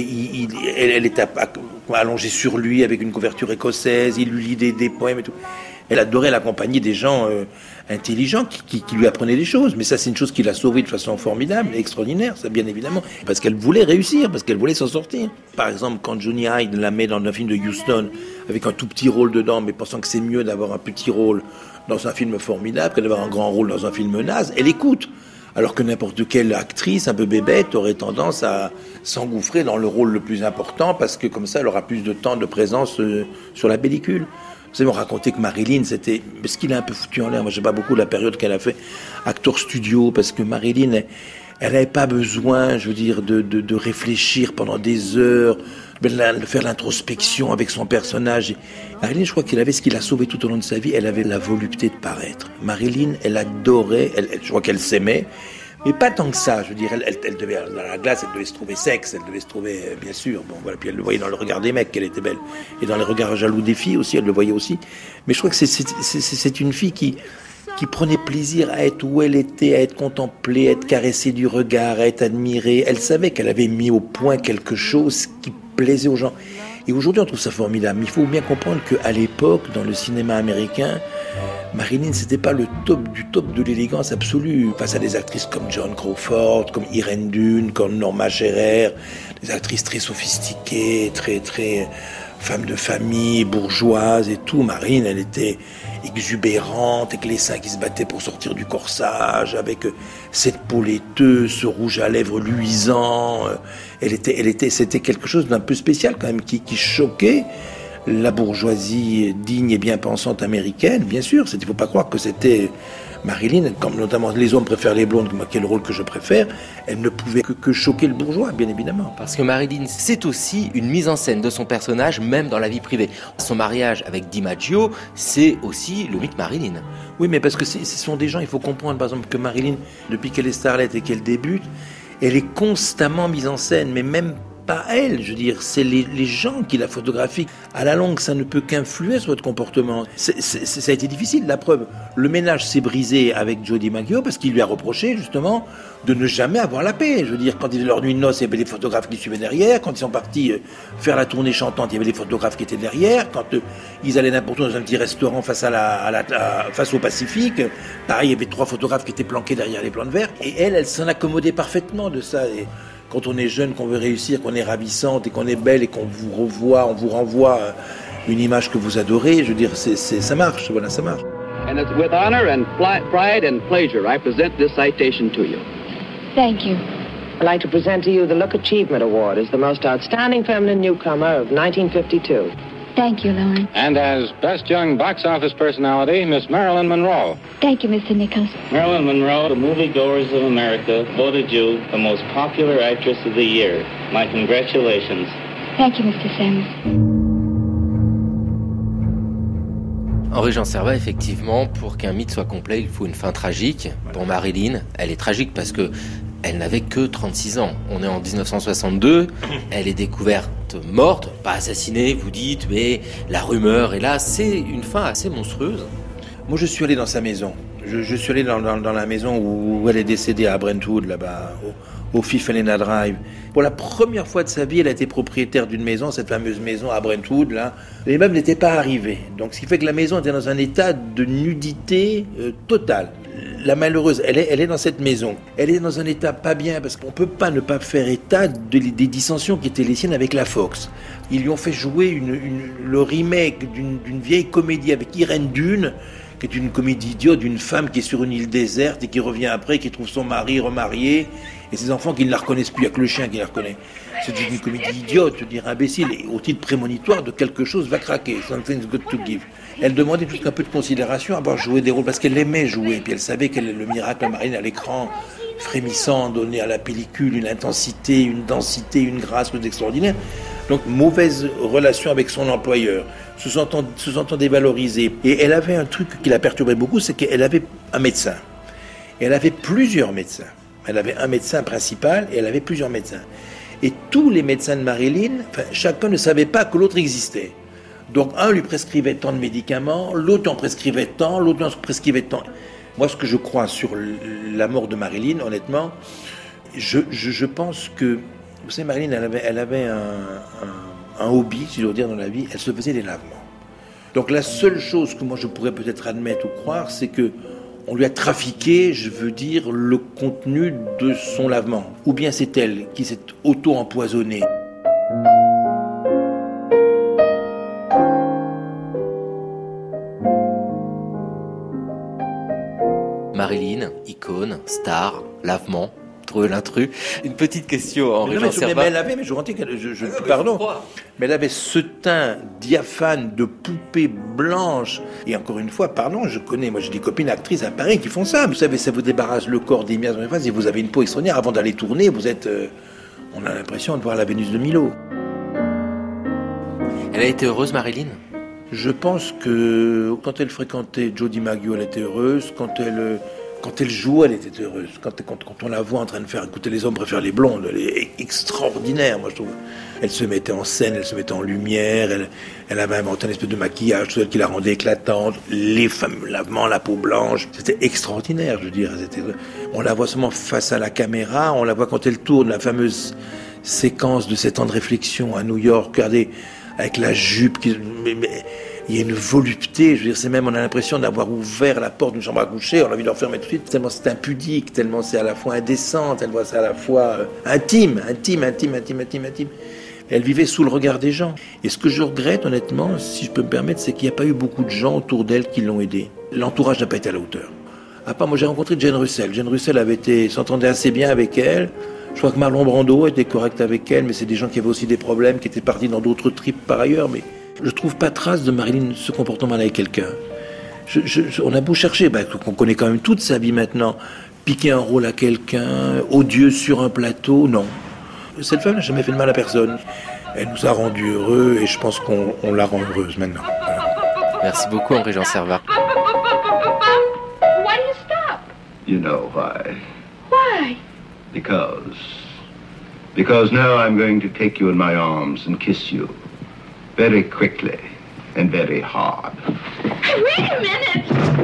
elle est allongée sur lui avec une couverture écossaise. Il lui lit des poèmes et tout. Elle adorait la compagnie des gens intelligents qui lui apprenaient des choses. Mais ça, c'est une chose qui l'a sauvée de façon formidable et extraordinaire, ça, bien évidemment. Parce qu'elle voulait réussir, parce qu'elle voulait s'en sortir. Par exemple, quand Johnny Hyde la met dans un film de Huston, avec un tout petit rôle dedans, mais pensant que c'est mieux d'avoir un petit rôle dans un film formidable que d'avoir un grand rôle dans un film naze, elle écoute. Alors que n'importe quelle actrice un peu bébête aurait tendance à s'engouffrer dans le rôle le plus important, parce que comme ça, elle aura plus de temps de présence sur la pellicule. Vous savez, on racontait que Marilyn, c'était... Parce qu'il a un peu foutu en l'air. Moi, j'aime pas beaucoup la période qu'elle a fait acteur studio, parce que Marilyn, elle n'avait pas besoin, je veux dire, de réfléchir pendant des heures, de faire l'introspection avec son personnage. Marilyn, je crois qu'elle avait ce qui l'a sauvée tout au long de sa vie, elle avait la volupté de paraître. Marilyn, elle adorait, je crois qu'elle s'aimait, mais pas tant que ça. Je veux dire, elle devait, dans la glace, elle devait se trouver sexe, elle devait se trouver, bien sûr. Bon, voilà. Puis elle le voyait dans le regard des mecs qu'elle était belle, et dans les regards jaloux des filles aussi, elle le voyait aussi. Mais je crois que c'est une fille qui prenait plaisir à être où elle était, à être contemplée, à être caressée du regard, à être admirée. Elle savait qu'elle avait mis au point quelque chose qui plaisait aux gens. Et aujourd'hui, on trouve ça formidable. Mais il faut bien comprendre qu'à l'époque, dans le cinéma américain, Marilyn, c'était pas le top du top de l'élégance absolue. Face à des actrices comme Joan Crawford, comme Irene Dunne, comme Norma Shearer, des actrices très sophistiquées, très femme de famille, bourgeoise et tout. Marilyn, elle était exubérante, avec les seins qui se battaient pour sortir du corsage, avec cette peau laiteuse, ce rouge à lèvres luisant. C'était quelque chose d'un peu spécial quand même, qui choquait la bourgeoisie digne et bien pensante américaine, bien sûr. Il ne faut pas croire que c'était Marilyn, comme notamment les hommes préfèrent les blondes, qui est le rôle que je préfère, elle ne pouvait que choquer le bourgeois, bien évidemment. Parce que Marilyn, c'est aussi une mise en scène de son personnage, même dans la vie privée. Son mariage avec DiMaggio, c'est aussi le mythe Marilyn. Oui, mais parce que ce sont des gens, il faut comprendre, par exemple, que Marilyn, depuis qu'elle est starlette et qu'elle débute, elle est constamment mise en scène, mais même pas elle, je veux dire, c'est les gens qui la photographient. À la longue, ça ne peut qu'influer sur votre comportement. Ça a été difficile, la preuve. Le ménage s'est brisé avec Joe DiMaggio parce qu'il lui a reproché, justement, de ne jamais avoir la paix. Je veux dire, quand il était leur nuit de noces, il y avait des photographes qui suivaient derrière. Quand ils sont partis faire la tournée chantante, il y avait des photographes qui étaient derrière. Quand ils allaient n'importe où dans un petit restaurant face au Pacifique, pareil, il y avait 3 photographes qui étaient planqués derrière les plans de verre. Et elle s'en accommodait parfaitement de ça. Et quand on est jeune, qu'on veut réussir, qu'on est ravissante et qu'on est belle et qu'on vous revoit, on vous renvoie une image que vous adorez, je veux dire, ça marche, voilà, ça marche. And it's with honor and pride and pleasure I present this citation to you. Thank you. I'd like to present to you the Look Achievement Award as the most outstanding feminine newcomer of 1952. Thank you, Lauren. And as Best Young Box Office Personality, Miss Marilyn Monroe. Thank you, Mr. Nichols. Marilyn Monroe, the moviegoers of America voted you the most popular actress of the year. My congratulations. Thank you, Mr. Sims. Henri-Jean Servat, effectivement, pour qu'un mythe soit complet, il faut une fin tragique. Pour Marilyn, elle est tragique parce que elle n'avait que 36 ans. On est en 1962, elle est découverte morte, pas assassinée, vous dites, mais la rumeur est là. C'est une fin assez monstrueuse. Moi, je suis allé dans sa maison. Je suis allé dans la maison où elle est décédée à Brentwood, là-bas, au Fifth Helena Drive. Pour la première fois de sa vie, elle a été propriétaire d'une maison, cette fameuse maison à Brentwood, là. Les meubles n'étaient pas arrivés. Donc, ce qui fait que la maison était dans un état de nudité totale. la malheureuse, elle est dans cette maison. Elle est dans un état pas bien, parce qu'on peut pas ne pas faire état des dissensions qui étaient les siennes avec la Fox. Ils lui ont fait jouer le remake d'une vieille comédie avec Irène Dune, qui est une comédie idiote d'une femme qui est sur une île déserte et qui revient après, qui trouve son mari remarié, et ses enfants qui ne la reconnaissent plus, il n'y a que le chien qui la reconnaît. C'est une comédie idiote, je veux dire imbécile, et au titre prémonitoire de quelque chose va craquer, something's got to give. Elle demandait juste un peu de considération à avoir joué des rôles, parce qu'elle aimait jouer, puis elle savait que le miracle de Marilyn à l'écran, frémissant, donnait à la pellicule une intensité, une densité, une grâce extraordinaire. Donc, mauvaise relation avec son employeur, se sentant dévalorisée. Et elle avait un truc qui la perturbait beaucoup, c'est qu'elle avait un médecin. Et elle avait plusieurs médecins. Elle avait un médecin principal et elle avait plusieurs médecins. Et tous les médecins de Marilyn, chacun ne savait pas que l'autre existait. Donc, un lui prescrivait tant de médicaments, l'autre en prescrivait tant, l'autre en prescrivait tant. Moi, ce que je crois sur la mort de Marilyn, honnêtement, je pense que... Vous savez, Marilyn, elle avait un hobby, si je veux dire, dans la vie, elle se faisait des lavements. Donc la seule chose que moi je pourrais peut-être admettre ou croire, c'est que on lui a trafiqué, je veux dire, le contenu de son lavement. Ou bien c'est elle qui s'est auto-empoisonnée. Marilyn, icône, star, lavement, trouver l'intrus. Une petite question, Henri-Jean Servat. Mais elle avait, mais je vous pardon, mais elle avait ce teint diaphane de poupée blanche. Et encore une fois, pardon, moi j'ai des copines actrices à Paris qui font ça. Vous savez, ça vous débarrasse le corps des miasmes dans les faces et vous avez une peau extraordinaire. Avant d'aller tourner, vous êtes, on a l'impression de voir la Vénus de Milo. Elle a été heureuse, Marilyn ? Je pense que quand elle fréquentait Joe DiMaggio, elle était heureuse. Quand elle jouait, elle était heureuse. Quand on la voit en train de faire écouter les hommes préfèrent les blondes, elle est extraordinaire, moi je trouve. Elle se mettait en scène, elle se mettait en lumière, elle avait inventé une espèce de maquillage, tout ça qui la rendait éclatante, les fameux lavements, la peau blanche, c'était extraordinaire, je veux dire. On la voit seulement face à la caméra, on la voit quand elle tourne, la fameuse séquence de 7 ans de réflexion à New York, regardez, avec la jupe, il y a une volupté, je veux dire, c'est même, on a l'impression d'avoir ouvert la porte d'une chambre à coucher, on a envie de la refermer tout de suite, tellement c'est impudique, tellement c'est à la fois indécent, tellement c'est à la fois intime. Elle vivait sous le regard des gens. Et ce que je regrette, honnêtement, si je peux me permettre, c'est qu'il n'y a pas eu beaucoup de gens autour d'elle qui l'ont aidée. L'entourage n'a pas été à la hauteur. À part, moi j'ai rencontré Jane Russell. Jane Russell s'entendait assez bien avec elle. Je crois que Marlon Brando était correct avec elle, mais c'est des gens qui avaient aussi des problèmes, qui étaient partis dans d'autres trips par ailleurs, mais je trouve pas trace de Marilyn se comportant mal avec quelqu'un. On a beau chercher, qu'on connaît quand même toute sa vie maintenant, piquer un rôle à quelqu'un, odieux sur un plateau, non. Cette femme n'a jamais fait de mal à personne. Elle nous a rendus heureux et je pense qu'on la rend heureuse maintenant. Voilà. Merci beaucoup, Henri-Jean Servat. Why do you stop? You know why. Why? Because now I'm going to take you in my arms and kiss you. Very quickly and very hard. Wait a minute!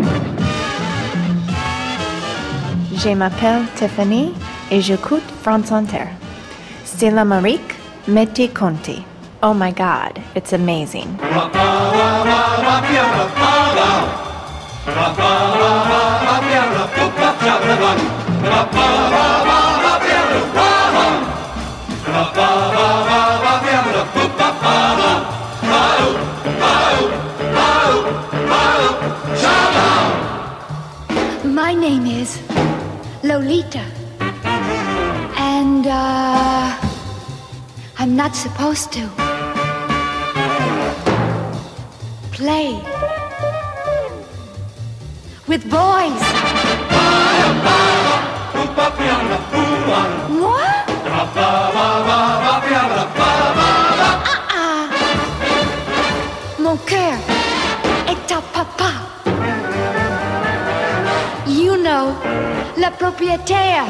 Je m'appelle Tiffany et j'écoute France Inter. C'est l'Amérique, Mettez Conti. Oh my God, it's amazing. My name is Lolita. And, I'm not supposed to play with boys. Moi? Mon cœur est à papa. You know, le propriétaire.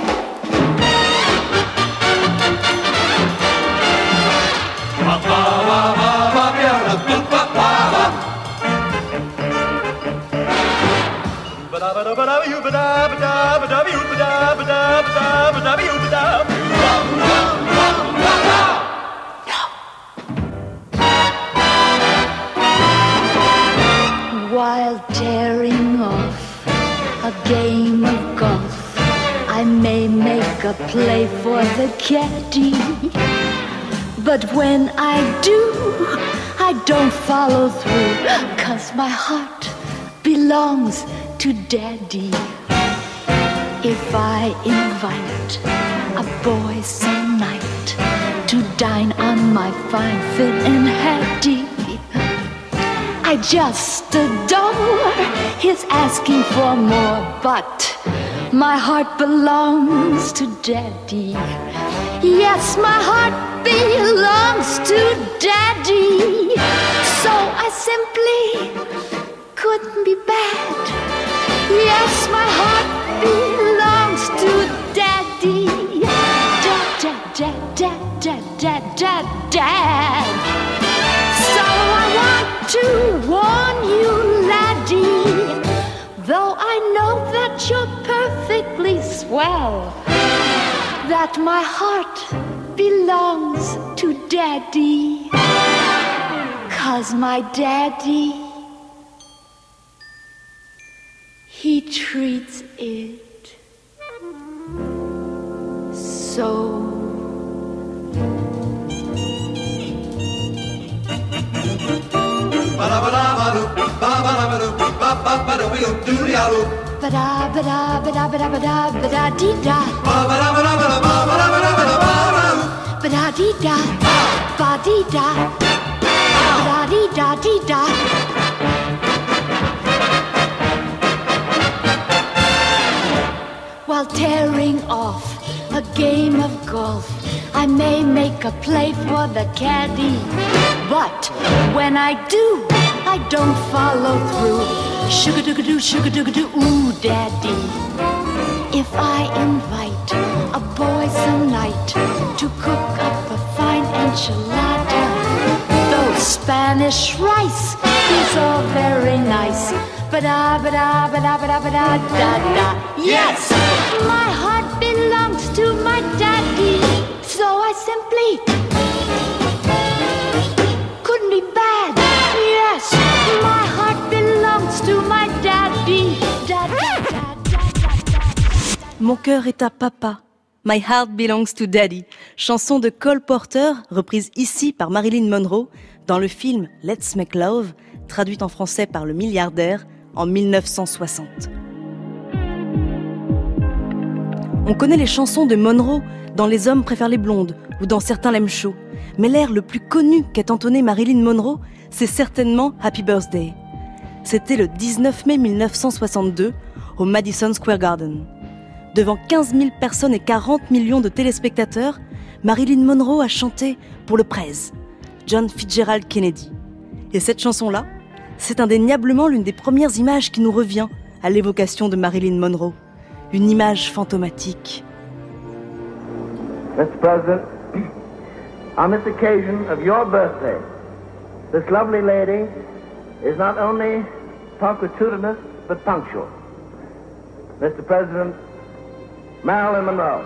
While tearing off a game of golf. I may make a play for the caddy, but when I do, I don't follow through, 'cause my heart belongs to Daddy. If I invite a boy some night to dine on my fine fit and Hattie, I just adore his asking for more, but my heart belongs to Daddy. Yes, my heart belongs to Daddy. So I simply couldn't be bad. Yes, my heart belongs to Daddy. Dad, dad, dad, dad, dad, dad, dad. So I want to warn you, laddie, though I know that you're perfectly swell, that my heart belongs to Daddy, 'cause my Daddy, he treats it so. Ba-da, ba-da, ba-da, ba-da, ba-da, ba-da, dee-da. Ba-da, dee-da, ba-dee-da, ba-da, dee-da, dee-da. While tearing off a game of golf, I may make a play for the caddy, but when I do, I don't follow through. Sugar-doo-ga-doo, ooh, Daddy. If I invite a boy some night to cook up a fine enchilada, though Spanish rice is all very nice, ba-da, ba-da, ba-da, ba-da, ba-da, da-da. Yes, my heart belongs to my Daddy, so I simply couldn't be bad. Yes, my heart belongs to my Daddy. Da, da, da, da, da, da. Mon cœur est à papa. My Heart Belongs to Daddy, chanson de Cole Porter, reprise ici par Marilyn Monroe dans le film Let's Make Love, traduite en français par le milliardaire en 1960. On connaît les chansons de Monroe dans Les hommes préfèrent les blondes ou dans Certains l'aiment chaud, mais l'air le plus connu qu'ait entonné Marilyn Monroe, c'est certainement Happy Birthday. C'était le 19 mai 1962 au Madison Square Garden. Devant 15 000 personnes et 40 millions de téléspectateurs, Marilyn Monroe a chanté pour le prez, John Fitzgerald Kennedy. Et cette chanson-là, c'est indéniablement l'une des premières images qui nous revient à l'évocation de Marilyn Monroe. Une image fantomatique. Mr. President, on this occasion of your birthday, this lovely lady is not only punctilious but punctual. Mr. President, Marilyn Monroe.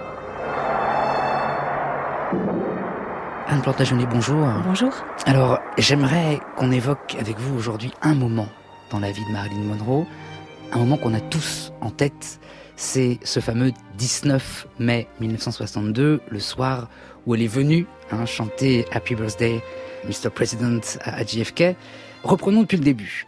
Anne Plantagenet, bonjour. Bonjour. Alors, j'aimerais qu'on évoque avec vous aujourd'hui un moment dans la vie de Marilyn Monroe, un moment qu'on a tous en tête, c'est ce fameux 19 mai 1962, le soir où elle est venue chanter Happy Birthday, Mr. President à JFK. Reprenons depuis le début.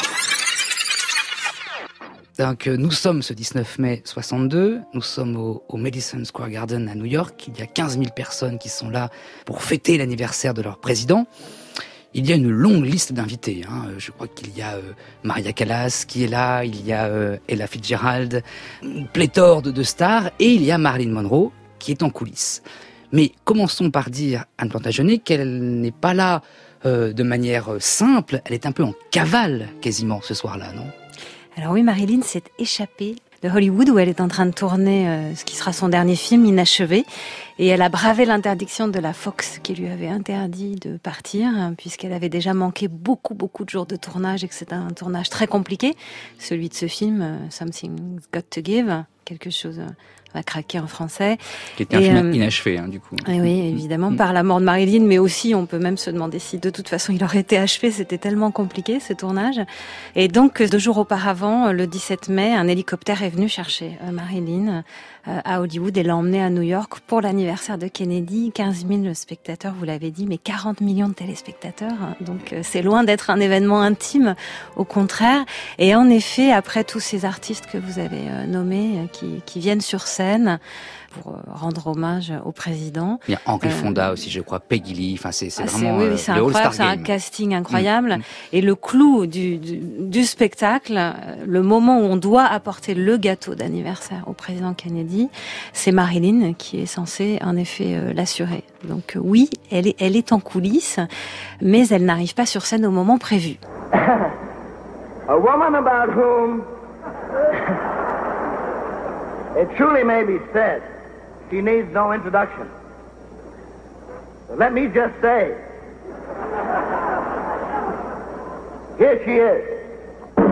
Donc, nous sommes ce 19 mai 62, nous sommes au Madison Square Garden à New York. Il y a 15 000 personnes qui sont là pour fêter l'anniversaire de leur président. Il y a une longue liste d'invités. Je crois qu'il y a Maria Callas qui est là, il y a Ella Fitzgerald, une pléthore de stars, et il y a Marilyn Monroe qui est en coulisses. Mais commençons par dire, Anne Plantagenet, qu'elle n'est pas là de manière simple, elle est un peu en cavale quasiment ce soir-là, non ? Alors oui, Marilyn s'est échappée de Hollywood où elle est en train de tourner ce qui sera son dernier film inachevé. Et elle a bravé l'interdiction de la Fox qui lui avait interdit de partir, puisqu'elle avait déjà manqué beaucoup de jours de tournage et que c'était un tournage très compliqué, celui de ce film Something's Got to Give, quelque chose va craquer en français. Qui était un film inachevé, du coup. Oui, évidemment, par la mort de Marilyn, mais aussi, on peut même se demander si de toute façon il aurait été achevé, c'était tellement compliqué, ce tournage. Et donc, 2 jours auparavant, le 17 mai, un hélicoptère est venu chercher Marilyn à Hollywood et l'a emmenée à New York pour l'anniversaire de Kennedy. 15 000 spectateurs, vous l'avez dit, mais 40 millions de téléspectateurs. Donc, c'est loin d'être un événement intime, au contraire. Et en effet, après tous ces artistes que vous avez nommés, qui viennent sur scène pour rendre hommage au président. Il y a Henry Fonda aussi, je crois, Peggy Lee. Enfin, c'est vraiment oui, c'est le incroyable, All-Star c'est un Game. casting incroyable. Et le clou du spectacle, le moment où on doit apporter le gâteau d'anniversaire au président Kennedy, c'est Marilyn qui est censée, en effet, l'assurer. Donc oui, elle est en coulisses, mais elle n'arrive pas sur scène au moment prévu. A woman about whom it truly may be said she needs no introduction. So let me just say, here she is.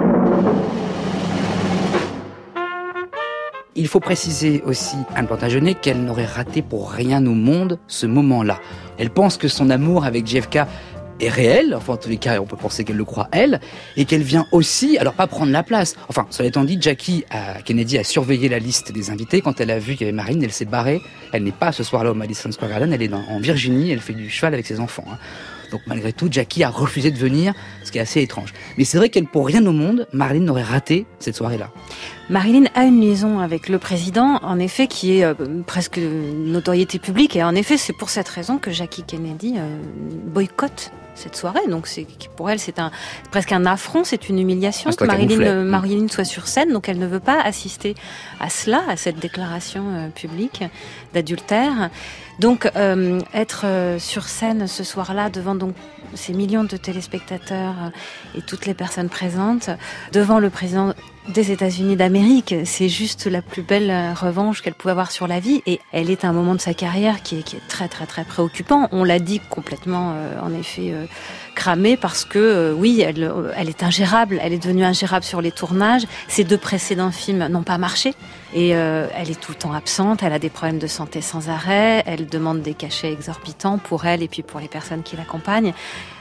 Il faut préciser aussi, Anne Plantagenet, qu'elle n'aurait raté pour rien au monde ce moment-là. Elle pense que son amour avec JFK est réel, enfin en tous les cas on peut penser qu'elle le croit elle, et qu'elle vient aussi, alors pas prendre la place, enfin cela étant dit, Kennedy a surveillé la liste des invités, quand elle a vu qu'il y avait Marilyn, elle s'est barrée, elle n'est pas ce soir-là au Madison Square Garden, elle est en Virginie, elle fait du cheval avec ses enfants. Donc malgré tout, Jackie a refusé de venir, ce qui est assez étrange. Mais c'est vrai qu'elle, pour rien au monde, Marilyn n'aurait raté cette soirée-là. Marilyn a une liaison avec le président, en effet, qui est presque notoriété publique. Et en effet, c'est pour cette raison que Jackie Kennedy boycotte cette soirée. Donc pour elle, c'est presque un affront, c'est une humiliation que Marilyn soit sur scène. Donc elle ne veut pas assister à cela, à cette déclaration publique d'adultère. Donc être sur scène ce soir-là devant donc ces millions de téléspectateurs et toutes les personnes présentes, devant le président des États-Unis d'Amérique, c'est juste la plus belle revanche qu'elle pouvait avoir sur la vie. Et elle est à un moment de sa carrière qui est très très très préoccupant. On l'a dit, complètement en effet cramée, parce que oui, elle est ingérable. Elle est devenue ingérable sur les tournages. Ses 2 précédents films n'ont pas marché. Et elle est tout le temps absente. Elle a des problèmes de santé sans arrêt. Elle demande des cachets exorbitants pour elle et puis pour les personnes qui l'accompagnent.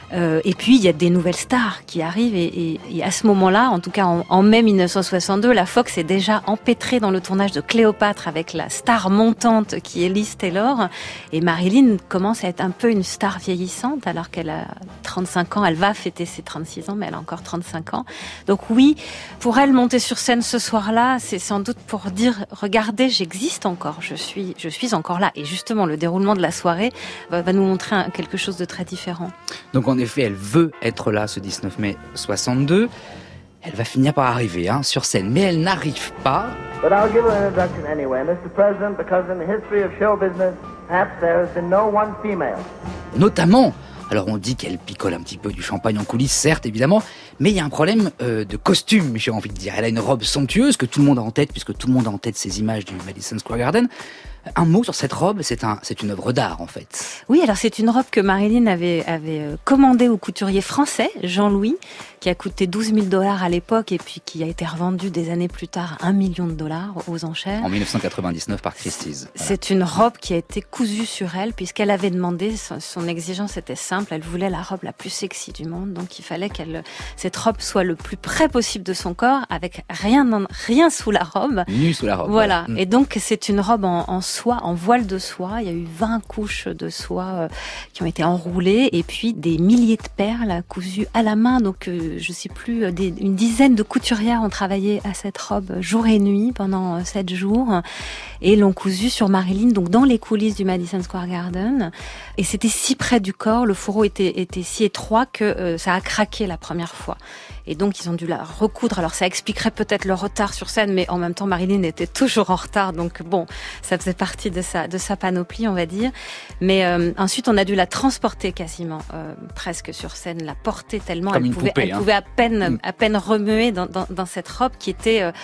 Et puis il y a des nouvelles stars qui arrivent et à ce moment-là, en tout cas en mai 1962, la Fox est déjà empêtrée dans le tournage de Cléopâtre avec la star montante qui est Liz Taylor, et Marilyn commence à être un peu une star vieillissante alors qu'elle a 35 ans, elle va fêter ses 36 ans mais elle a encore 35 ans. Donc oui, pour elle monter sur scène ce soir-là, c'est sans doute pour dire regardez, j'existe encore, je suis encore là, et justement le déroulement de la soirée va nous montrer quelque chose de très différent. Donc en effet, elle veut être là ce 19 mai 62. Elle va finir par arriver sur scène, mais elle n'arrive pas. But I'll give her an introduction anyway, Mr. President, because in the history of show business, perhaps there has been no one female. Notamment, alors on dit qu'elle picole un petit peu du champagne en coulisses, certes, évidemment, mais il y a un problème de costume, j'ai envie de dire. Elle a une robe somptueuse que tout le monde a en tête, puisque tout le monde a en tête ces images du Madison Square Garden. Un mot sur cette robe, c'est une œuvre d'art en fait. Oui, alors c'est une robe que Marilyn avait commandée au couturier français, Jean-Louis, qui a coûté $12 000 à l'époque et puis qui a été revendue des années plus tard $1 million aux enchères. En 1999 par Christie's. Voilà. C'est une robe qui a été cousue sur elle puisqu'elle avait demandé, son exigence était simple, elle voulait la robe la plus sexy du monde, donc il fallait cette robe soit le plus près possible de son corps avec rien sous la robe. Nue sous la robe. Voilà. Et donc c'est une robe en soie, en voile de soie. Il y a eu 20 couches de soie qui ont été enroulées et puis des milliers de perles cousues à la main. Donc je sais plus, une dizaine de couturières ont travaillé à cette robe jour et nuit pendant 7 jours et l'ont cousue sur Marilyn, donc dans les coulisses du Madison Square Garden. Et c'était si près du corps, le fourreau était si étroit que ça a craqué la première fois. Et donc ils ont dû la recoudre. Alors ça expliquerait peut-être le retard sur scène, mais en même temps Marilyn était toujours en retard, donc bon, ça faisait partie de sa panoplie, on va dire. Mais ensuite on a dû la transporter quasiment presque sur scène, la porter tellement elle pouvait à peine remuer dans cette robe qui était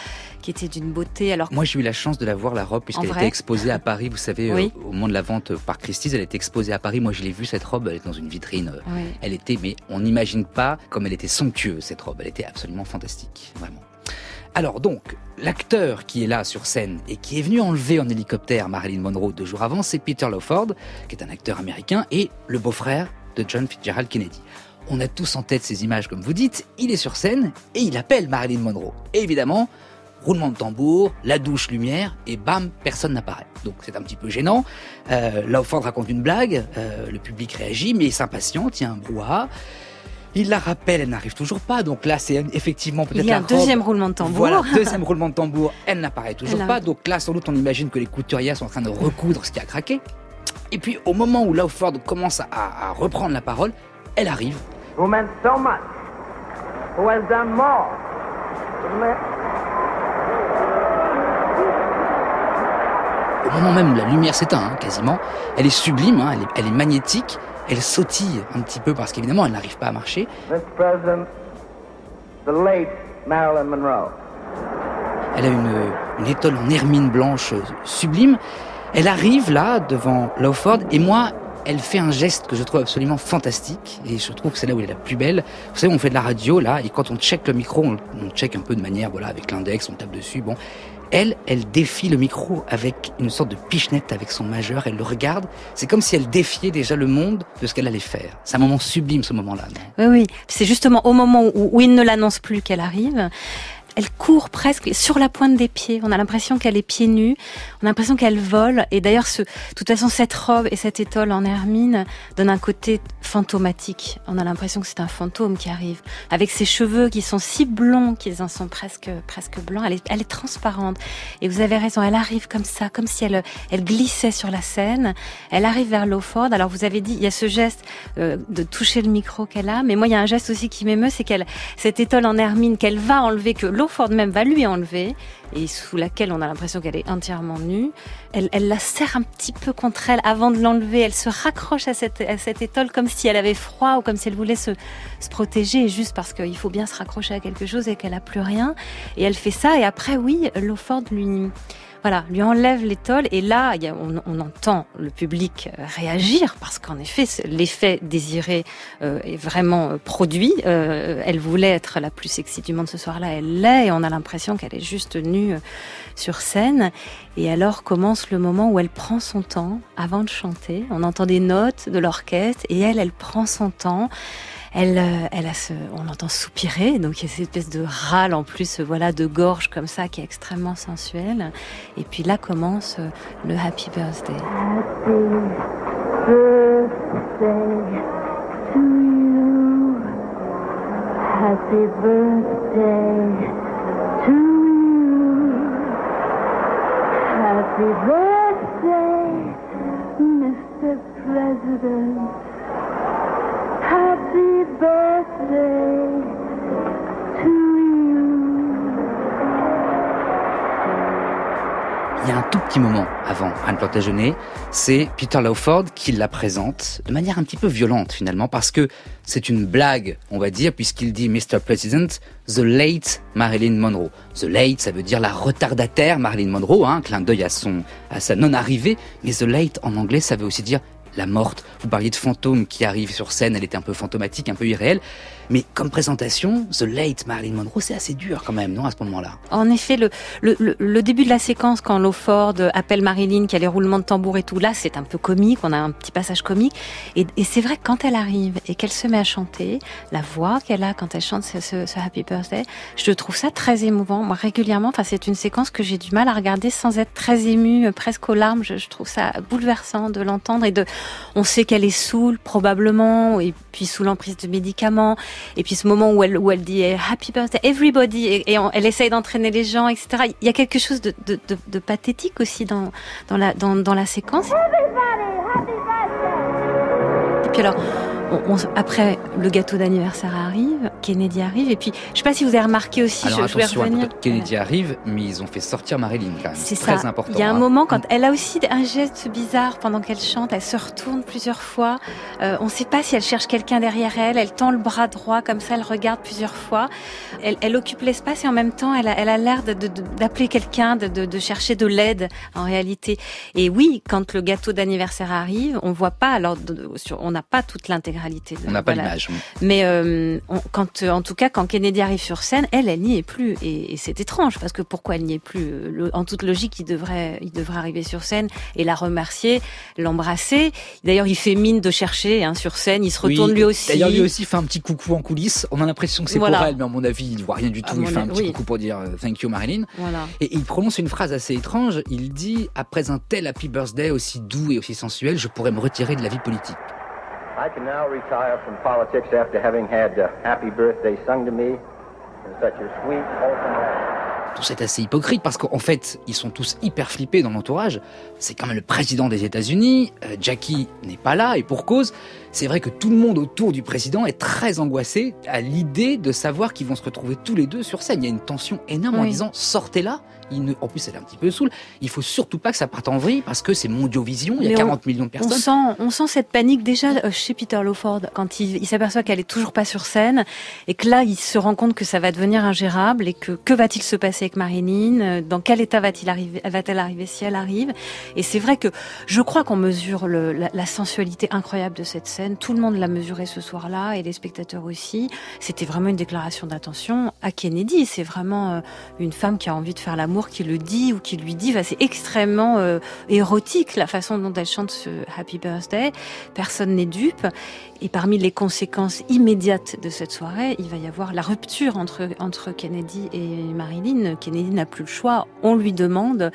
qui était d'une beauté. Alors moi, j'ai eu la chance de la voir, la robe, puisqu'elle était exposée à Paris. Vous savez, oui. Au moment de la vente par Christie's, elle était exposée à Paris. Moi, je l'ai vue, cette robe, elle était dans une vitrine. Oui. Elle était, mais on n'imagine pas comme elle était somptueuse, cette robe. Elle était absolument fantastique, vraiment. Alors donc, l'acteur qui est là sur scène et qui est venu enlever en hélicoptère Marilyn Monroe 2 jours avant, c'est Peter Lawford, qui est un acteur américain et le beau-frère de John Fitzgerald Kennedy. On a tous en tête ces images, comme vous dites. Il est sur scène et il appelle Marilyn Monroe. Et évidemment, roulement de tambour, la douche, lumière, et bam, personne n'apparaît. Donc c'est un petit peu gênant. Lawford raconte une blague, le public réagit, mais il s'impatiente, il y a un brouhaha. Il la rappelle, elle n'arrive toujours pas. Donc là, c'est effectivement peut-être il y a un deuxième roulement de tambour. Voilà, deuxième roulement de tambour, elle n'apparaît toujours pas. Donc là, sans doute, on imagine que les couturières sont en train de recoudre ce qui a craqué. Et puis, au moment où Lawford commence à reprendre la parole, elle arrive. Who meant so much, who has done more. Au moment même où la lumière s'éteint, quasiment, elle est sublime, elle est magnétique. Elle sautille un petit peu parce qu'évidemment, elle n'arrive pas à marcher. Mr. President, the late Marilyn Monroe. Elle a une étole en hermine blanche sublime. Elle arrive là, devant Lawford, et moi, elle fait un geste que je trouve absolument fantastique, et je trouve que c'est là où elle est la plus belle. Vous savez, on fait de la radio, là, et quand on check le micro, on check un peu de manière, voilà, avec l'index, on tape dessus, bon... Elle défie le micro avec une sorte de pichenette avec son majeur, elle le regarde. C'est comme si elle défiait déjà le monde de ce qu'elle allait faire. C'est un moment sublime, ce moment-là. Non ? Oui, c'est justement au moment où il ne l'annonce plus qu'elle arrive. Elle court presque sur la pointe des pieds. On a l'impression qu'elle est pieds nus. On a l'impression qu'elle vole. Et d'ailleurs, de toute façon, cette robe et cette étole en hermine donnent un côté fantomatique. On a l'impression que c'est un fantôme qui arrive. Avec ses cheveux qui sont si blonds qu'ils en sont presque blancs. Elle est transparente. Et vous avez raison, elle arrive comme ça, comme si elle glissait sur la scène. Elle arrive vers Lawford. Alors, vous avez dit, il y a ce geste de toucher le micro qu'elle a. Mais moi, il y a un geste aussi qui m'émeut, c'est cette étole en hermine qu'elle va enlever, que Lawford même va lui enlever, et sous laquelle on a l'impression qu'elle est entièrement nue. Elle la serre un petit peu contre elle avant de l'enlever. Elle se raccroche à cette étole comme si elle avait froid ou comme si elle voulait se protéger, juste parce qu'il faut bien se raccrocher à quelque chose et qu'elle a plus rien. Et elle fait ça, et après, oui, Lawford lui enlève l'étole, et là, on entend le public réagir, parce qu'en effet, l'effet désiré est vraiment produit. Elle voulait être la plus sexy du monde ce soir-là, elle l'est, et on a l'impression qu'elle est juste nue sur scène. Et alors commence le moment où elle prend son temps avant de chanter. On entend des notes de l'orchestre, et elle prend son temps. On l'entend soupirer, donc il y a cette espèce de râle en plus, voilà, de gorge comme ça, qui est extrêmement sensuelle. Et puis là commence le Happy Birthday. Happy birthday to you. Happy birthday, Mr. President. Happy birthday to you. Il y a un tout petit moment avant Anne Plantagenet, c'est Peter Lawford qui la présente de manière un petit peu violente finalement, parce que c'est une blague, on va dire, puisqu'il dit Mr. President, the late Marilyn Monroe. The late, ça veut dire la retardataire Marilyn Monroe, clin d'œil à sa non-arrivée, mais the late en anglais, ça veut aussi dire la morte. Vous parliez de fantôme qui arrive sur scène, elle était un peu fantomatique, un peu irréelle. Mais comme présentation, The Late Marilyn Monroe, c'est assez dur quand même, non, à ce moment-là? En effet, le début de la séquence, quand Lawford appelle Marilyn, qu'il y a les roulements de tambour et tout, là, c'est un peu comique, on a un petit passage comique. Et c'est vrai que quand elle arrive et qu'elle se met à chanter, la voix qu'elle a quand elle chante ce Happy Birthday, je trouve ça très émouvant. Moi, régulièrement, c'est une séquence que j'ai du mal à regarder sans être très émue, presque aux larmes. Je trouve ça bouleversant de l'entendre, on sait qu'elle est saoule, probablement, et puis sous l'emprise de médicaments. Et puis ce moment où elle dit Happy Birthday everybody, et elle essaye d'entraîner les gens, etc. Il y a quelque chose de pathétique aussi dans la séquence. Et puis alors, après, le gâteau d'anniversaire arrive. arrive, Kennedy arrive, et puis je sais pas si vous avez remarqué aussi, alors je vais revenir. Kennedy arrive, mais ils ont fait sortir Marilyn quand même. C'est très ça. important. Il y a un moment quand elle a aussi un geste bizarre pendant qu'elle chante, elle se retourne plusieurs fois. On ne sait pas si elle cherche quelqu'un derrière elle. Elle tend le bras droit comme ça, elle regarde plusieurs fois. Elle occupe l'espace et en même temps, elle a l'air d'appeler quelqu'un, de chercher de l'aide en réalité. Et oui, quand le gâteau d'anniversaire arrive, on voit pas. Alors, on n'a pas toute l'intégralité. On n'a pas l'image. Mais en tout cas, quand Kennedy arrive sur scène, elle n'y est plus. Et c'est étrange parce que pourquoi elle n'y est plus? En toute logique, il devrait arriver sur scène et la remercier, l'embrasser. D'ailleurs, il fait mine de chercher sur scène. Il se retourne lui aussi. D'ailleurs, lui aussi fait un petit coucou en coulisses. On a l'impression que c'est pour elle, mais à mon avis, il voit rien du tout. Il fait un petit coucou pour dire thank you Marilyn. Voilà. Et il prononce une phrase assez étrange. Il dit après un tel happy birthday aussi doux et aussi sensuel, je pourrais me retirer de la vie politique. I can now retire from politics after having had happy birthday sung to me in such a sweet, wholesome way. Tout c'est assez hypocrite parce qu'en fait, ils sont tous hyper flippés dans l'entourage. C'est quand même le président des États-Unis. Jackie n'est pas là et pour cause. C'est vrai que tout le monde autour du président est très angoissé à l'idée de savoir qu'ils vont se retrouver tous les deux sur scène. Il y a une tension énorme en disant sortez là. En plus, elle est un petit peu saoule. Il faut surtout pas que ça parte en vrille parce que c'est Mondiovision. Il y a 40 millions de personnes. On sent cette panique déjà chez Peter Lawford quand il s'aperçoit qu'elle est toujours pas sur scène et que là, il se rend compte que ça va devenir ingérable et que va-t-il se passer avec Marilyn? Dans quel état va-t-elle arriver si elle arrive? Et c'est vrai que je crois qu'on mesure la sensualité incroyable de cette scène. Tout le monde l'a mesuré ce soir-là et les spectateurs aussi. C'était vraiment une déclaration d'intention à Kennedy. C'est vraiment une femme qui a envie de faire l'amour, qui le dit ou qui lui dit. C'est extrêmement érotique la façon dont elle chante ce Happy Birthday. Personne n'est dupe. Et parmi les conséquences immédiates de cette soirée, il va y avoir la rupture entre Kennedy et Marilyn. Kennedy n'a plus le choix. On lui demande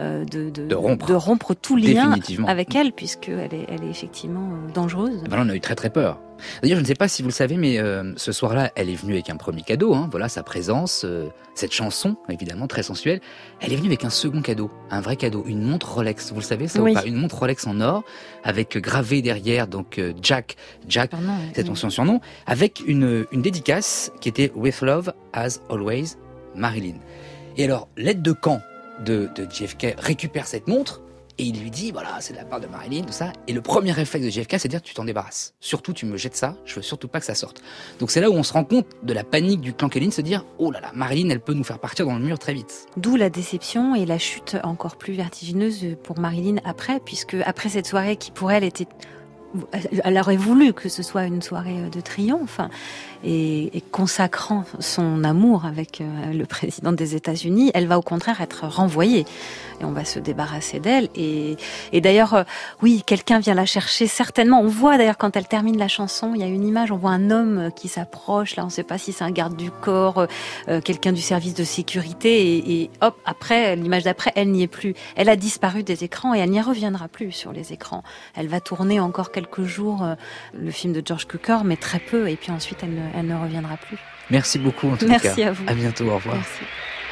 de rompre tout lien avec elle, puisqu'elle est effectivement dangereuse. Ben là, on a eu très très peur. D'ailleurs, je ne sais pas si vous le savez, mais ce soir-là, elle est venue avec un premier cadeau. Voilà, sa présence, cette chanson, évidemment, très sensuelle. Elle est venue avec un second cadeau, un vrai cadeau, une montre Rolex. Vous le savez, ça ou pas? Une montre Rolex en or, avec gravé derrière, donc Jack, c'est son surnom, avec une dédicace qui était With Love, As Always, Marilyn. Et alors, l'aide de camp de JFK récupère cette montre. Et il lui dit, voilà, c'est de la part de Marilyn, tout ça. Et le premier réflexe de JFK, c'est de dire, tu t'en débarrasses. Surtout, tu me jettes ça, je veux surtout pas que ça sorte. Donc c'est là où on se rend compte de la panique du clan Kennedy, se dire, oh là là, Marilyn, elle peut nous faire partir dans le mur très vite. D'où la déception et la chute encore plus vertigineuse pour Marilyn après, puisque après cette soirée qui pour elle était... Elle aurait voulu que ce soit une soirée de triomphe et consacrant son amour avec le président des États-Unis, elle va au contraire être renvoyée et on va se débarrasser d'elle. Et d'ailleurs, oui, quelqu'un vient la chercher certainement. On voit d'ailleurs quand elle termine la chanson, il y a une image, on voit un homme qui s'approche. Là, on ne sait pas si c'est un garde du corps, quelqu'un du service de sécurité. Et hop, après, l'image d'après, elle n'y est plus. Elle a disparu des écrans et elle n'y reviendra plus sur les écrans. Elle va tourner encore quelques jours le film de George Cukor, mais très peu, et puis ensuite elle ne reviendra plus. Merci beaucoup en tout cas. Merci à vous. À bientôt, au revoir. Merci.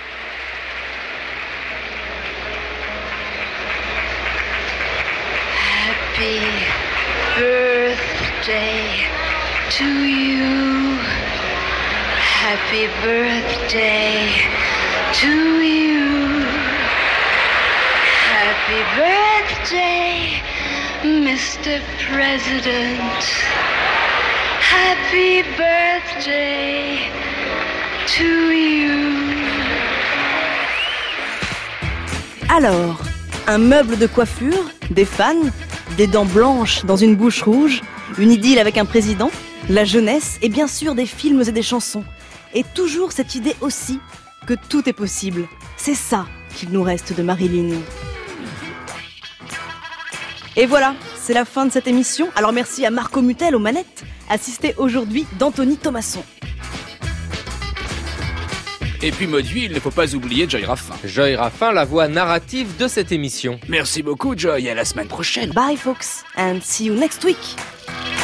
Happy birthday to you. Happy birthday to you. Happy birthday, Mr. President, happy birthday to you. Alors, un meuble de coiffure, des fans, des dents blanches dans une bouche rouge, une idylle avec un président, la jeunesse et bien sûr des films et des chansons. Et toujours cette idée aussi que tout est possible. C'est ça qu'il nous reste de Marilyn. Et voilà, c'est la fin de cette émission. Alors merci à Marco Mutel aux manettes, assisté aujourd'hui d'Anthony Thomasson. Et puis Mauduit, il ne faut pas oublier Joy Raffin. Joy Raffin, la voix narrative de cette émission. Merci beaucoup Joy, à la semaine prochaine. Bye folks, and see you next week.